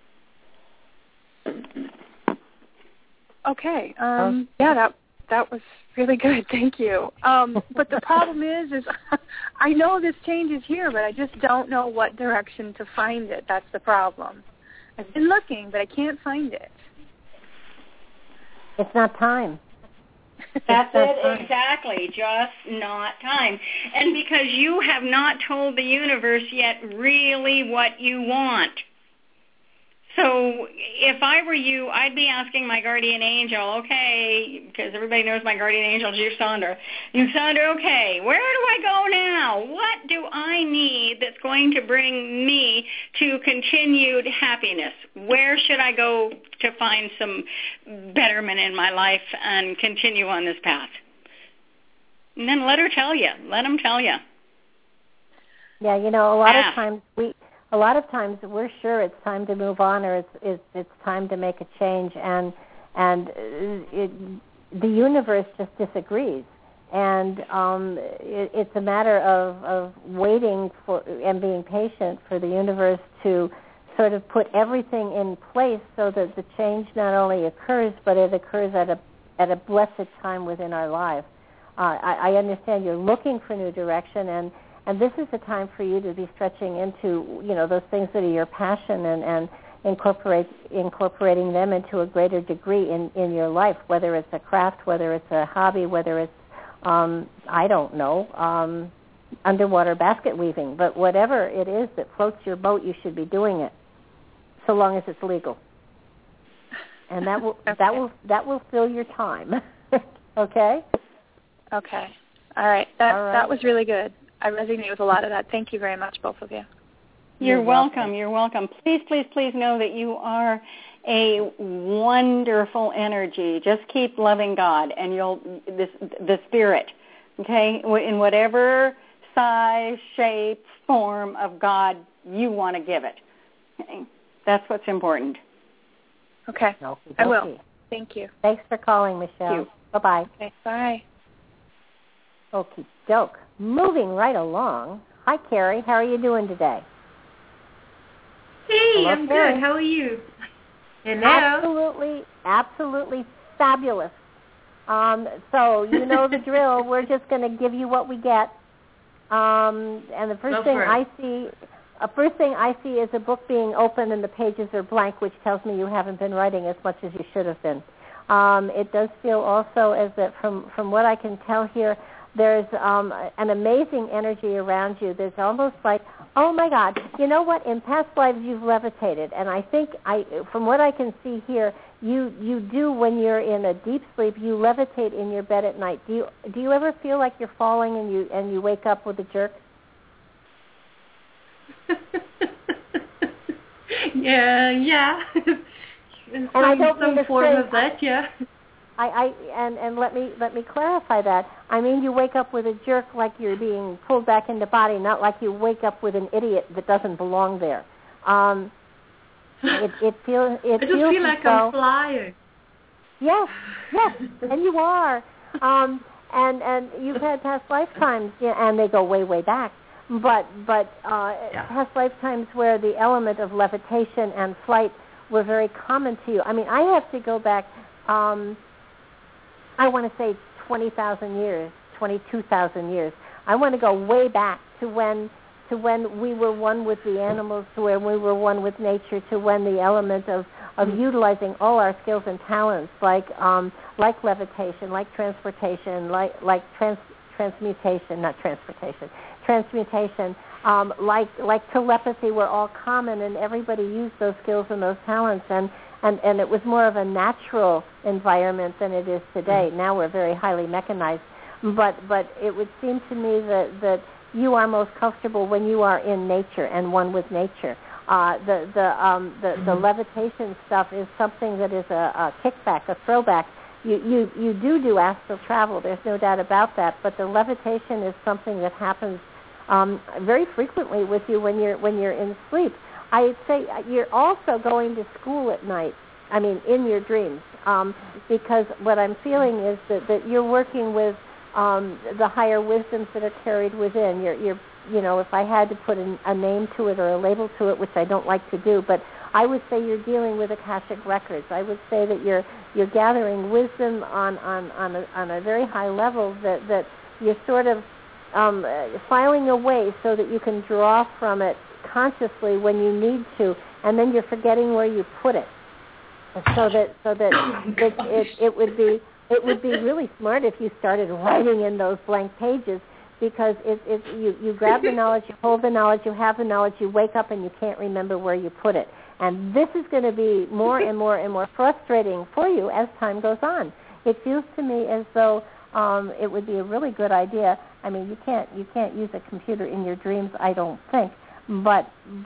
Okay. That was really good. Thank you. But the problem is I know this change is here, but I just don't know what direction to find it. That's the problem. I've been looking, but I can't find it. It's not time. That's it, exactly, just not time. And because you have not told the universe yet really what you want. So if I were you, I'd be asking my guardian angel, okay, because everybody knows my guardian angel is Sandra. Sandra, okay, where do I go now? What do I need that's going to bring me to continued happiness? Where should I go to find some betterment in my life and continue on this path? And then let her tell you. Let them tell you. Yeah, a lot of times we're sure it's time to move on or it's time to make a change, and the universe just disagrees, and it's a matter of waiting for and being patient for the universe to sort of put everything in place so that the change not only occurs, but it occurs at a blessed time within our life. I understand you're looking for new direction, and this is the time for you to be stretching into, those things that are your passion and incorporating them into a greater degree in your life, whether it's a craft, whether it's a hobby, whether it's, I don't know, underwater basket weaving. But whatever it is that floats your boat, you should be doing it, so long as it's legal. And that will fill your time. Okay? Okay. All right. That was really good. I resonate with a lot of that. Thank you very much, both of you. You're welcome. You're welcome. Please, please, please know that you are a wonderful energy. Just keep loving God and the spirit, okay, in whatever size, shape, form of God you want to give it. Okay? That's what's important. Okay. I will. Thank you. Thanks for calling, Michelle. Bye-bye. Okay, bye. Okie doke. Moving right along. Hi, Carrie. How are you doing today? Hey, hello, I'm Carrie. Good. How are you? Absolutely, absolutely fabulous. So you know the drill. We're just going to give you what we get. And the first thing I see is a book being open and the pages are blank, which tells me you haven't been writing as much as you should have been. It does feel also as that from what I can tell here, there's an amazing energy around you. There's almost like, oh my God, you know what? In past lives you've levitated, and I think from what I can see here, you do when you're in a deep sleep. You levitate in your bed at night. Do you ever feel like you're falling and you wake up with a jerk? Yeah. And I don't mean some form of that, yeah. And let me clarify that. I mean, you wake up with a jerk like you're being pulled back into body, not like you wake up with an idiot that doesn't belong there. It feels. I just feel like I'm flying. Yes, and you are. And you've had past lifetimes, and they go way, way back. But past lifetimes where the element of levitation and flight were very common to you. I mean, I have to go back. I want to say 20,000 years, 22,000 years. I want to go way back to when we were one with the animals, to when we were one with nature, to when the element of utilizing all our skills and talents, like levitation, like transportation, like transmutation, like telepathy, were all common, and everybody used those skills and those talents, and it was more of a natural environment than it is today. Now we're very highly mechanized, but it would seem to me that you are most comfortable when you are in nature and one with nature. The levitation stuff is something that is a kickback, a throwback. You do astral travel. There's no doubt about that. But the levitation is something that happens very frequently with you when you're in sleep. I'd say you're also going to school at night. I mean, in your dreams, because what I'm feeling is that you're working with the higher wisdoms that are carried within. You're if I had to put a name to it or a label to it, which I don't like to do, but I would say you're dealing with Akashic records. I would say that you're gathering wisdom on a very high level that you're sort of filing away so that you can draw from it consciously when you need to, and then you're forgetting where you put it. So that it would be really smart if you started writing in those blank pages, because you grab the knowledge, you hold the knowledge, you have the knowledge, you wake up and you can't remember where you put it. And this is going to be more and more and more frustrating for you as time goes on. It feels to me as though it would be a really good idea. I mean, you can't use a computer in your dreams, I don't think, but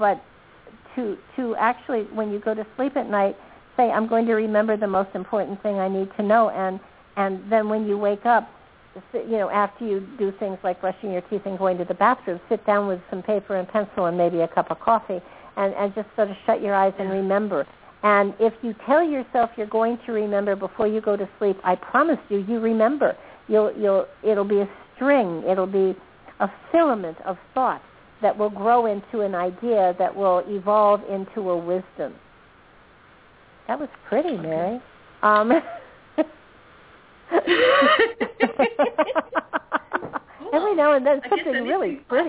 to actually, when you go to sleep at night, say, I'm going to remember the most important thing I need to know, and then when you wake up, after you do things like brushing your teeth and going to the bathroom, sit down with some paper and pencil and maybe a cup of coffee, and just sort of shut your eyes and remember. And if you tell yourself you're going to remember before you go to sleep, I promise you remember. It'll be a string. It'll be a filament of thought that will grow into an idea that will evolve into a wisdom. That was pretty, Mary. Every now and then something really pretty.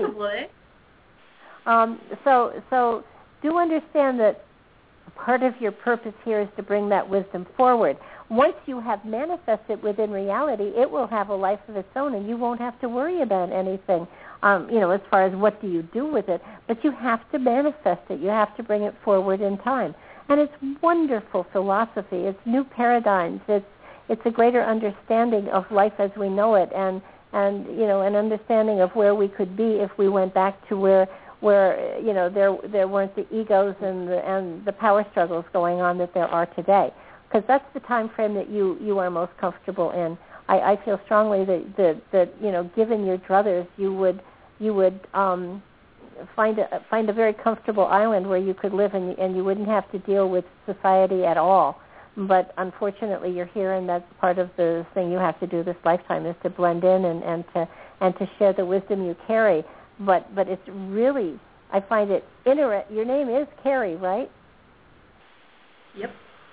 So do understand that part of your purpose here is to bring that wisdom forward. Once you have manifested within reality, it will have a life of its own, and you won't have to worry about anything, as far as what do you do with it. But you have to manifest it. You have to bring it forward in time. And it's wonderful philosophy. It's new paradigms. It's a greater understanding of life as we know it, and an understanding of where we could be if we went back to where there weren't the egos and the power struggles going on that there are today. Because that's the time frame that you are most comfortable in. I feel strongly that given your druthers, you would find a very comfortable island where you could live and you wouldn't have to deal with society at all. But unfortunately, you're here, and that's part of the thing you have to do this lifetime, is to blend in and to share the wisdom you carry. But it's really, I find it interesting. Your name is Carrie, right? Yep.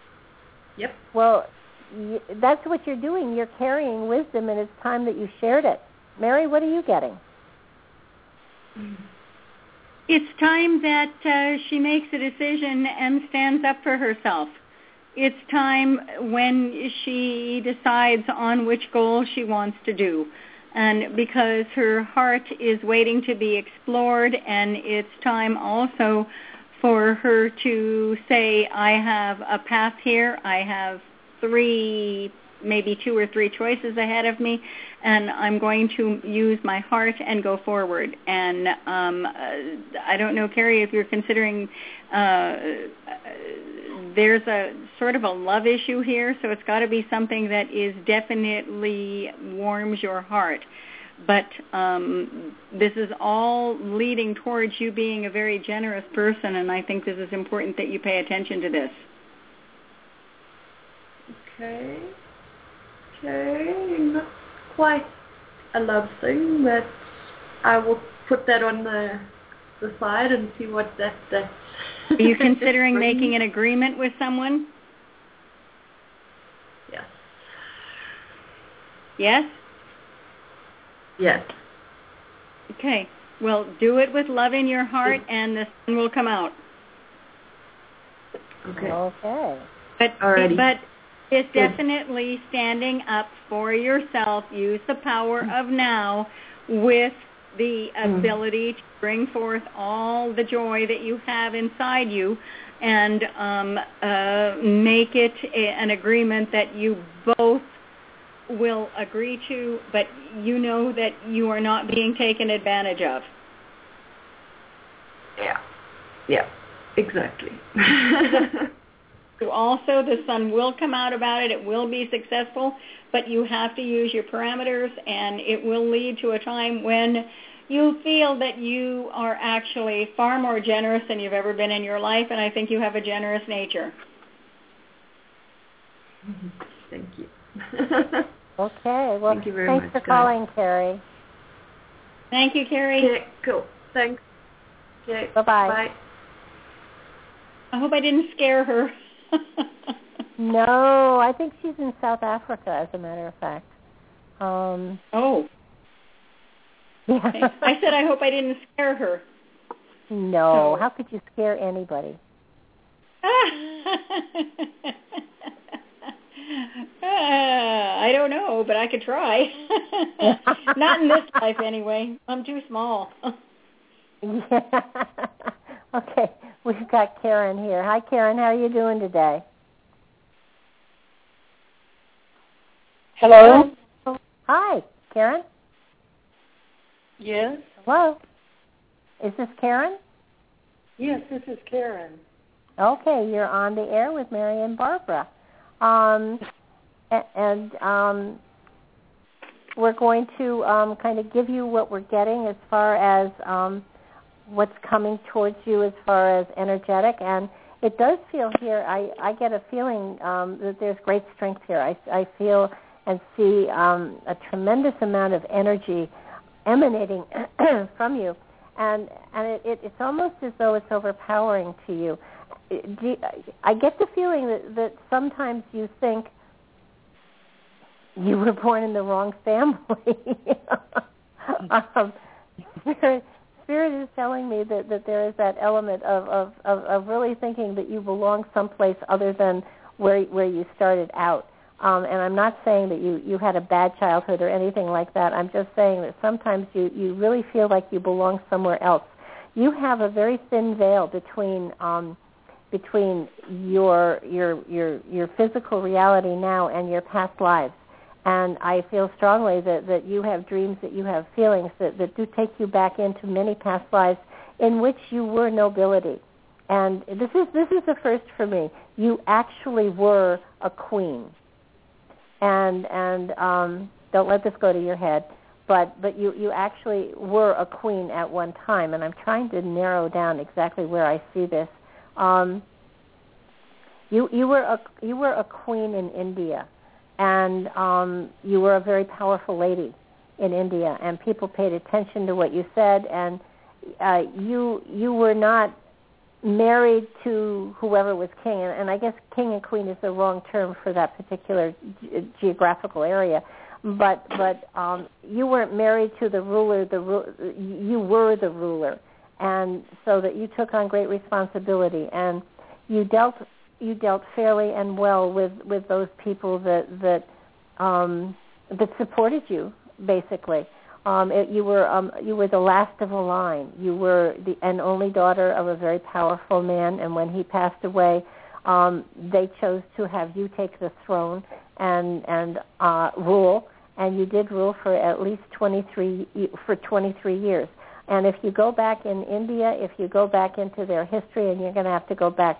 Yep. Well, that's what you're doing. You're carrying wisdom, and it's time that you shared it. Mary, what are you getting? It's time that she makes a decision and stands up for herself. It's time when she decides on which goal she wants to do. And because her heart is waiting to be explored, and it's time also for her to say, I have a path here, I have maybe 2 or 3 choices ahead of me, and I'm going to use my heart and go forward. And I don't know, Carrie, if you're considering there's a sort of a love issue here, so it's got to be something that is definitely warms your heart. But this is all leading towards you being a very generous person, and I think this is important that you pay attention to this. Okay, not quite a love thing, but I will put that on the side and see what that Are you considering making an agreement with someone? Yes. Yes? Yes. Okay. Well, do it with love in your heart, and the sun will come out. Okay. Okay. But it's definitely standing up for yourself. Use the power of now with the ability to bring forth all the joy that you have inside you, and make it an agreement that you both will agree to, but you know that you are not being taken advantage of. Yeah, exactly. Also, the sun will come out about it. It will be successful, but you have to use your parameters, and it will lead to a time when you feel that you are actually far more generous than you've ever been in your life, and I think you have a generous nature. Thank you. Okay. Well, thank you very much, thanks for calling, Carrie. Thank you, Carrie. Okay, cool. Thanks. Okay. Bye-bye. Bye. I hope I didn't scare her. No, I think she's in South Africa, as a matter of fact. Oh. Yeah. I said I hope I didn't scare her. No. How could you scare anybody? I don't know, but I could try. Not in this life, anyway. I'm too small. Yeah. Okay. We've got Karen here. Hi, Karen. How are you doing today? Hello? Hi, Karen? Yes? Hello? Is this Karen? Yes, this is Karen. Okay, you're on the air with Mary and Barbara. We're going to kind of give you what we're getting as far as what's coming towards you as far as energetic. And it does feel here, I get a feeling that there's great strength here. I feel and see a tremendous amount of energy emanating from you. And it's almost as though it's overpowering to you. I get the feeling that sometimes you think you were born in the wrong family. Spirit is telling me that there is that element of really thinking that you belong someplace other than where you started out. And I'm not saying that you had a bad childhood or anything like that. I'm just saying that sometimes you really feel like you belong somewhere else. You have a very thin veil between your physical reality now and your past lives. And I feel strongly that you have dreams, that you have feelings that do take you back into many past lives in which you were nobility. And this is the first for me. You actually were a queen. And don't let this go to your head, but you actually were a queen at one time. And I'm trying to narrow down exactly where I see this. You were a queen in India. And you were a very powerful lady in India, and people paid attention to what you said. And you were not married to whoever was king, and I guess king and queen is the wrong term for that particular geographical area, but you weren't married to the ruler. You were the ruler, and so that you took on great responsibility, and you dealt fairly and well with those people that supported you, basically. You were the last of a line. You were an only daughter of a very powerful man, and when he passed away, they chose to have you take the throne and rule, and you did rule for at least 23 years. And if you go back in India, if you go back into their history, and you're going to have to go back,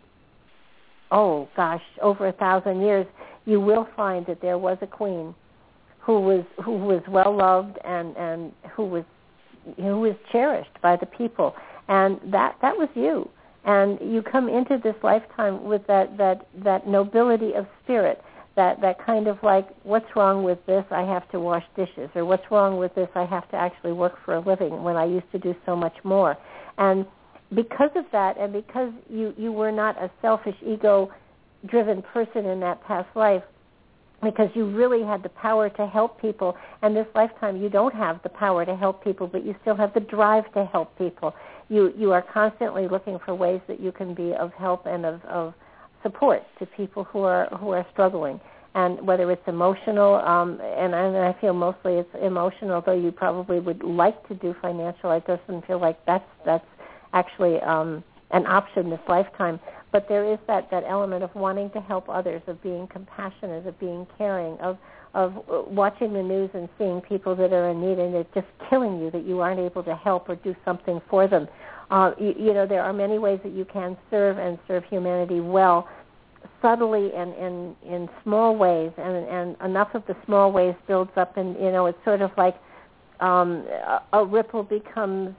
over 1,000 years, you will find that there was a queen who was well loved and who was cherished by the people, and that was you. And you come into this lifetime with that nobility of spirit, that kind of like, what's wrong with this? I have to wash dishes, or what's wrong with this? I have to actually work for a living when I used to do so much more. And because of that, and because you were not a selfish, ego-driven person in that past life, because you really had the power to help people, and this lifetime you don't have the power to help people, but you still have the drive to help people. You are constantly looking for ways that you can be of help and of support to people who are struggling. And whether it's emotional, and I feel mostly it's emotional, though you probably would like to do financial, it doesn't feel like that's actually an option this lifetime. But there is that element of wanting to help others, of being compassionate, of being caring, of watching the news and seeing people that are in need, and it's just killing you that you aren't able to help or do something for them. There are many ways that you can serve and serve humanity well, subtly and in small ways, and enough of the small ways builds up, and it's sort of like a ripple becomes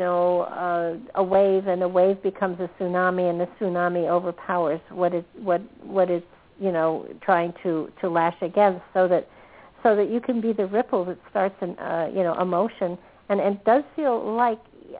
a wave, and a wave becomes a tsunami, and the tsunami overpowers what it's trying to lash against, so that you can be the ripple that starts an emotion, and it does feel like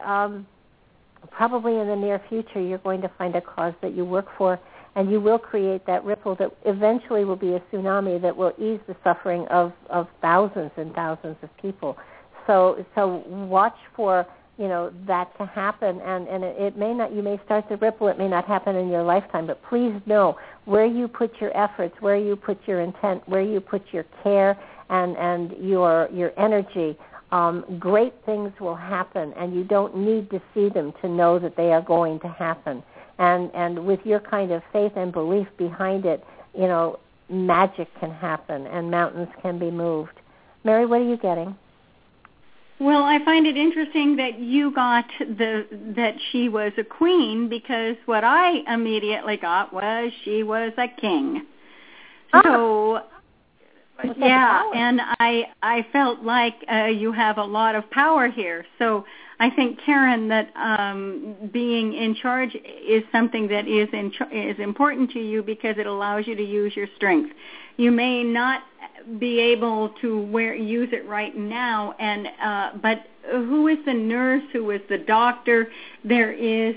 probably in the near future you're going to find a cause that you work for, and you will create that ripple that eventually will be a tsunami that will ease the suffering of thousands and thousands of people. So watch for that to happen, and it may not, you may start the ripple, it may not happen in your lifetime, but please know where you put your efforts, where you put your intent, where you put your care and your energy, great things will happen, and you don't need to see them to know that they are going to happen. And with your kind of faith and belief behind it, magic can happen and mountains can be moved. Mary, what are you getting? Well, I find it interesting that you got that she was a queen, because what I immediately got was she was a king. So, yeah, and I felt like you have a lot of power here. So I think, Karen, that being in charge is something that is important to you, because it allows you to use your strength. You may not be able to use it right now, and but who is the nurse? Who is the doctor? There is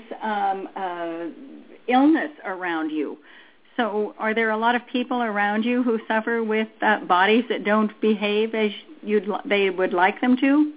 illness around you. So are there a lot of people around you who suffer with bodies that don't behave as they would like them to?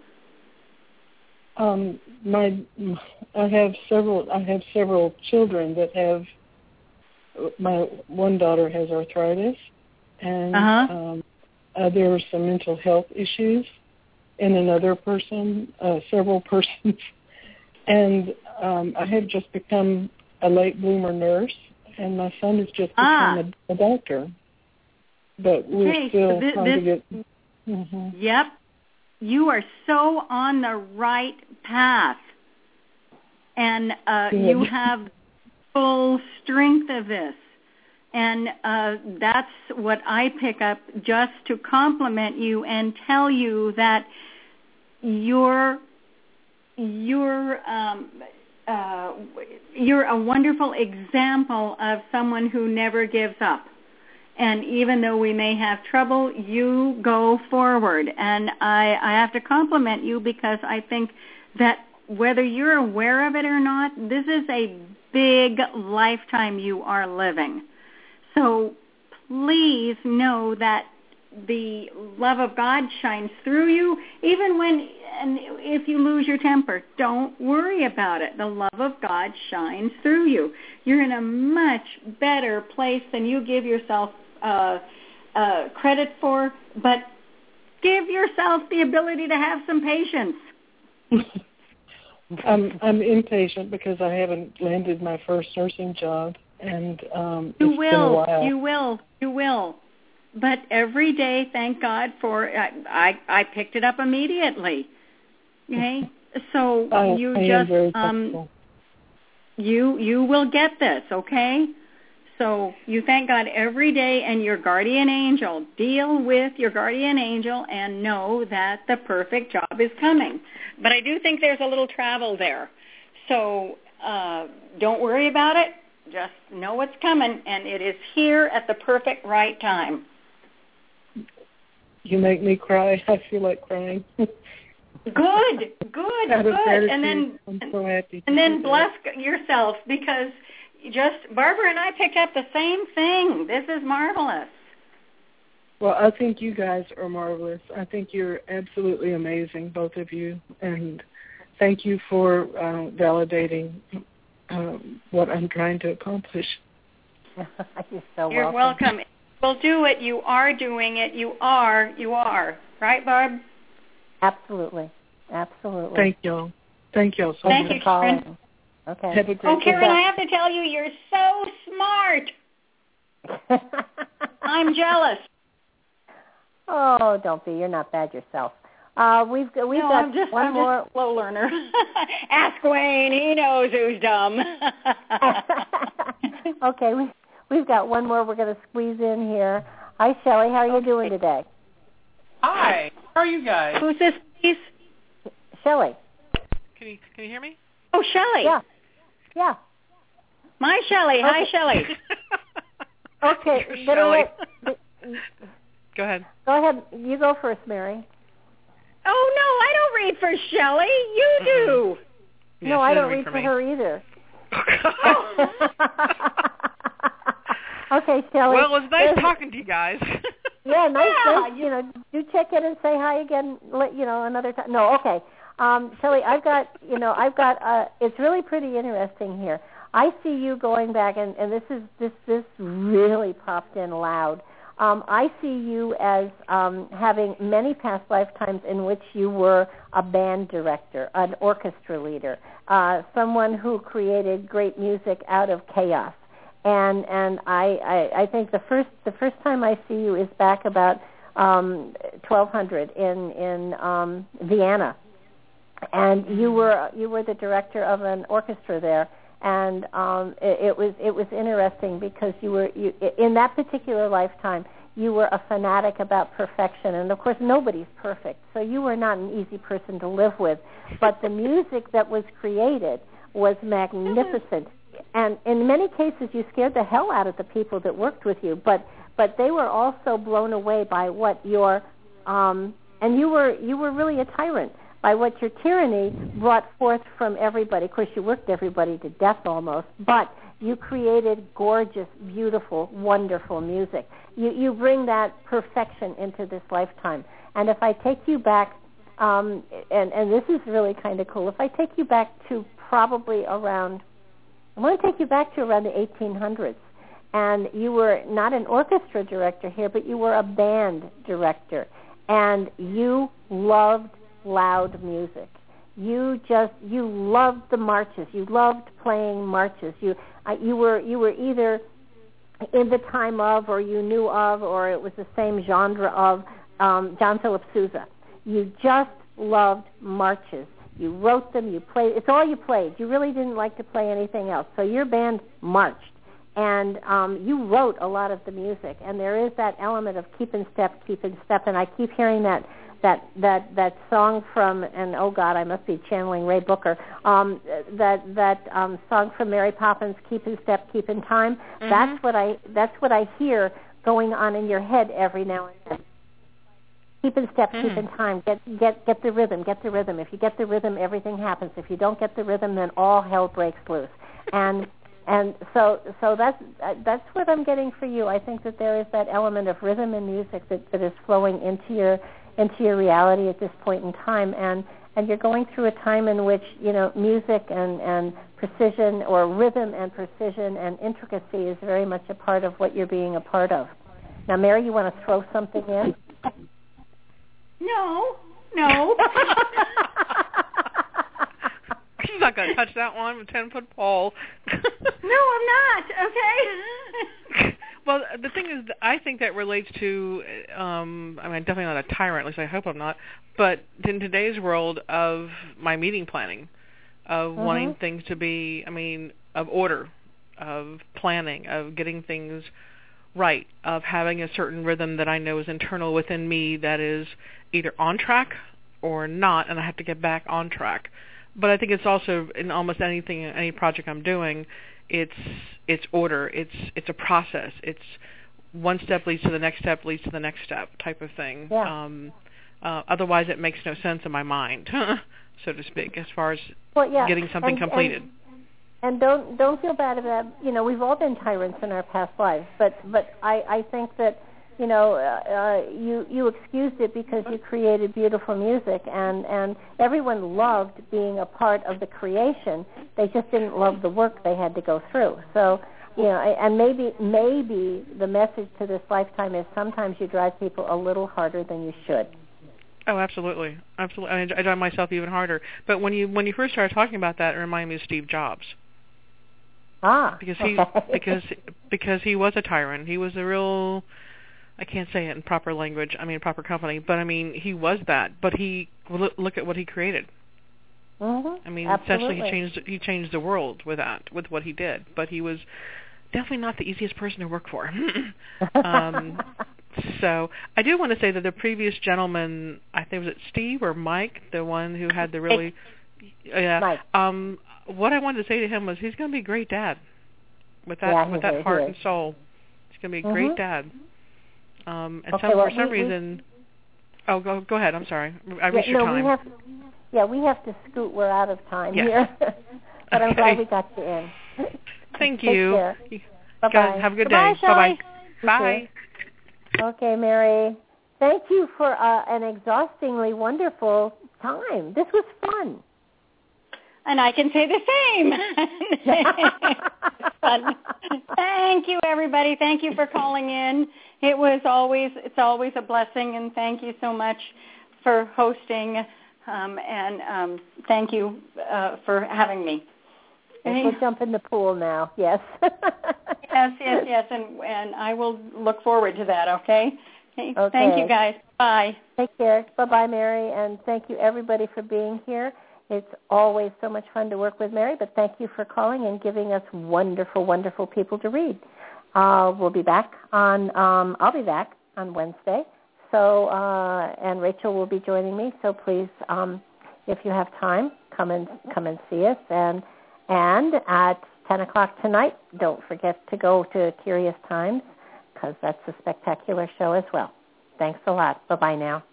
I have several children that have. My one daughter has arthritis, and there are some mental health issues in another person, several persons, and I have just become a late bloomer nurse, and my son has just become a doctor. But we're still trying to get. Mm-hmm. Yep, you are so on the right path, and you have full strength of this. And that's what I pick up, just to compliment you and tell you that you're a wonderful example of someone who never gives up. And even though we may have trouble, you go forward. And I have to compliment you, because I think that whether you're aware of it or not, this is a big lifetime you are living. So please know that the love of God shines through you, even when, and if you lose your temper, don't worry about it. The love of God shines through you. You're in a much better place than you give yourself credit for, but give yourself the ability to have some patience. I'm impatient because I haven't landed my first nursing job, and it's been a while. You will. But every day, thank God for I picked it up immediately. Okay, so you will get this. Okay, so you thank God every day, and your guardian angel. Deal with your guardian angel and know that the perfect job is coming. But I do think there's a little travel there, so don't worry about it. Just know what's coming, and it is here at the perfect right time. You make me cry. I feel like crying. Good. And then I'm so happy. And then bless yourself, because Barbara and I picked up the same thing. This is marvelous. Well, I think you guys are marvelous. I think you're absolutely amazing, both of you. And thank you for validating what I'm trying to accomplish. You're welcome. We'll do it. You are doing it. You are. Right, Barb? Absolutely. Thank y'all so much. Thank you, Karen. Okay. Have a great Karen, I have to tell you, you're so smart. I'm jealous. Oh, don't be. You're not bad yourself. We've got I'm just more. A slow learner. Ask Wayne. He knows who's dumb. Okay, we've got one more we're going to squeeze in here. Hi, Shelley. How are you doing today? Hi. How are you guys? Who's this, please? Shelley. Can you hear me? Oh, Shelley. Yeah. My Shelley. Hi, Shelley. Okay. Shelley. Go ahead. Go ahead. You go first, Mary. Oh, no, I don't read for Shelley. You do. Yeah, no, I don't read for her either. Okay, Shelley. Well, it was nice talking to you guys. Yeah, nice. Do check in and say hi again. Another time. No, okay. Shelley, I've got. It's really pretty interesting here. I see you going back, and this really popped in loud. I see you as having many past lifetimes in which you were a band director, an orchestra leader, someone who created great music out of chaos. And I think the first time I see you is back about 1200 in Vienna, and you were the director of an orchestra there. And it was interesting because you in that particular lifetime you were a fanatic about perfection, and of course nobody's perfect, so you were not an easy person to live with. But the music that was created was magnificent, and in many cases you scared the hell out of the people that worked with you. But they were also blown away by what your and you were really a tyrant by what your tyranny brought forth from everybody. Of course, you worked everybody to death almost, but you created gorgeous, beautiful, wonderful music. You bring that perfection into this lifetime. And if I take you back, and this is really kind of cool, if I take you back to probably around, I want to take you back to around the 1800s. And you were not an orchestra director here, but you were a band director. And you loved loud music. You loved the marches. You loved playing marches. You were either in the time of, or you knew of, or it was the same genre of John Philip Sousa. You just loved marches. You wrote them. You played. It's all you played. You really didn't like to play anything else. So your band marched, and you wrote a lot of the music. And there is that element of keep in step. And I keep hearing that song from, and oh God, I must be channeling Ray Booker, that song from Mary Poppins, Keep in Step, Keep in Time. Mm-hmm. That's what I hear going on in your head every now and then. Keep in step, keep in time. Get the rhythm. Get the rhythm. If you get the rhythm, everything happens. If you don't get the rhythm, then all hell breaks loose. And so that's what I'm getting for you. I think that there is that element of rhythm and music that is flowing into your reality at this point in time, and you're going through a time in which music and precision, or rhythm and precision and intricacy, is very much a part of what you're being a part of. Now, Mary, you want to throw something in? No. She's not going to touch that one with a 10-foot pole. No, I'm not. Okay. Well, the thing is, I think that relates to, I'm definitely not a tyrant, at least I hope I'm not, but in today's world of my meeting planning, of wanting things to be, of order, of planning, of getting things right, of having a certain rhythm that I know is internal within me that is either on track or not, and I have to get back on track. But I think it's also in almost anything, any project I'm doing, it's order, it's a process, it's one step leads to the next step leads to the next step type of thing. Yeah. Otherwise, it makes no sense in my mind, so to speak, as far as getting something completed. And don't feel bad about we've all been tyrants in our past lives, but I think that you excused it because you created beautiful music, and everyone loved being a part of the creation. They just didn't love the work they had to go through. So and maybe the message to this lifetime is sometimes you drive people a little harder than you should. Oh, absolutely. I drive myself even harder. But when you first started talking about that, it reminded me of Steve Jobs. Because he was a tyrant. He was a real, I can't say it in proper language, proper company, but he was that. But look at what he created. Essentially he changed the world with what he did. But he was definitely not the easiest person to work for. So I do want to say that the previous gentleman, I think, was it Steve or Mike, the one who had the really, Mike. What I wanted to say to him was he's going to be a great dad with that heart and soul. He's going to be a great dad. For some reason. Oh, go ahead. I'm sorry. I reached your time. We have to scoot. We're out of time here. But I'm glad we got you in. Thank you. Take care. Bye-bye. Have a good day. Bye-bye. Bye. Okay, Mary. Thank you for an exhaustingly wonderful time. This was fun. And I can say the same. Thank you, everybody. Thank you for calling in. It's always a blessing, and thank you so much for hosting, and thank you for having me. We'll jump in the pool now. Yes. Yes, and I will look forward to that. Okay. Thank you, guys. Bye. Take care. Bye-bye, Mary, and thank you, everybody, for being here. It's always so much fun to work with Mary, but thank you for calling and giving us wonderful, wonderful people to read. I'll be back on Wednesday. So, and Rachel will be joining me. So please, if you have time, come and see us. And at 10 o'clock tonight, don't forget to go to Curious Times, because that's a spectacular show as well. Thanks a lot. Bye-bye now.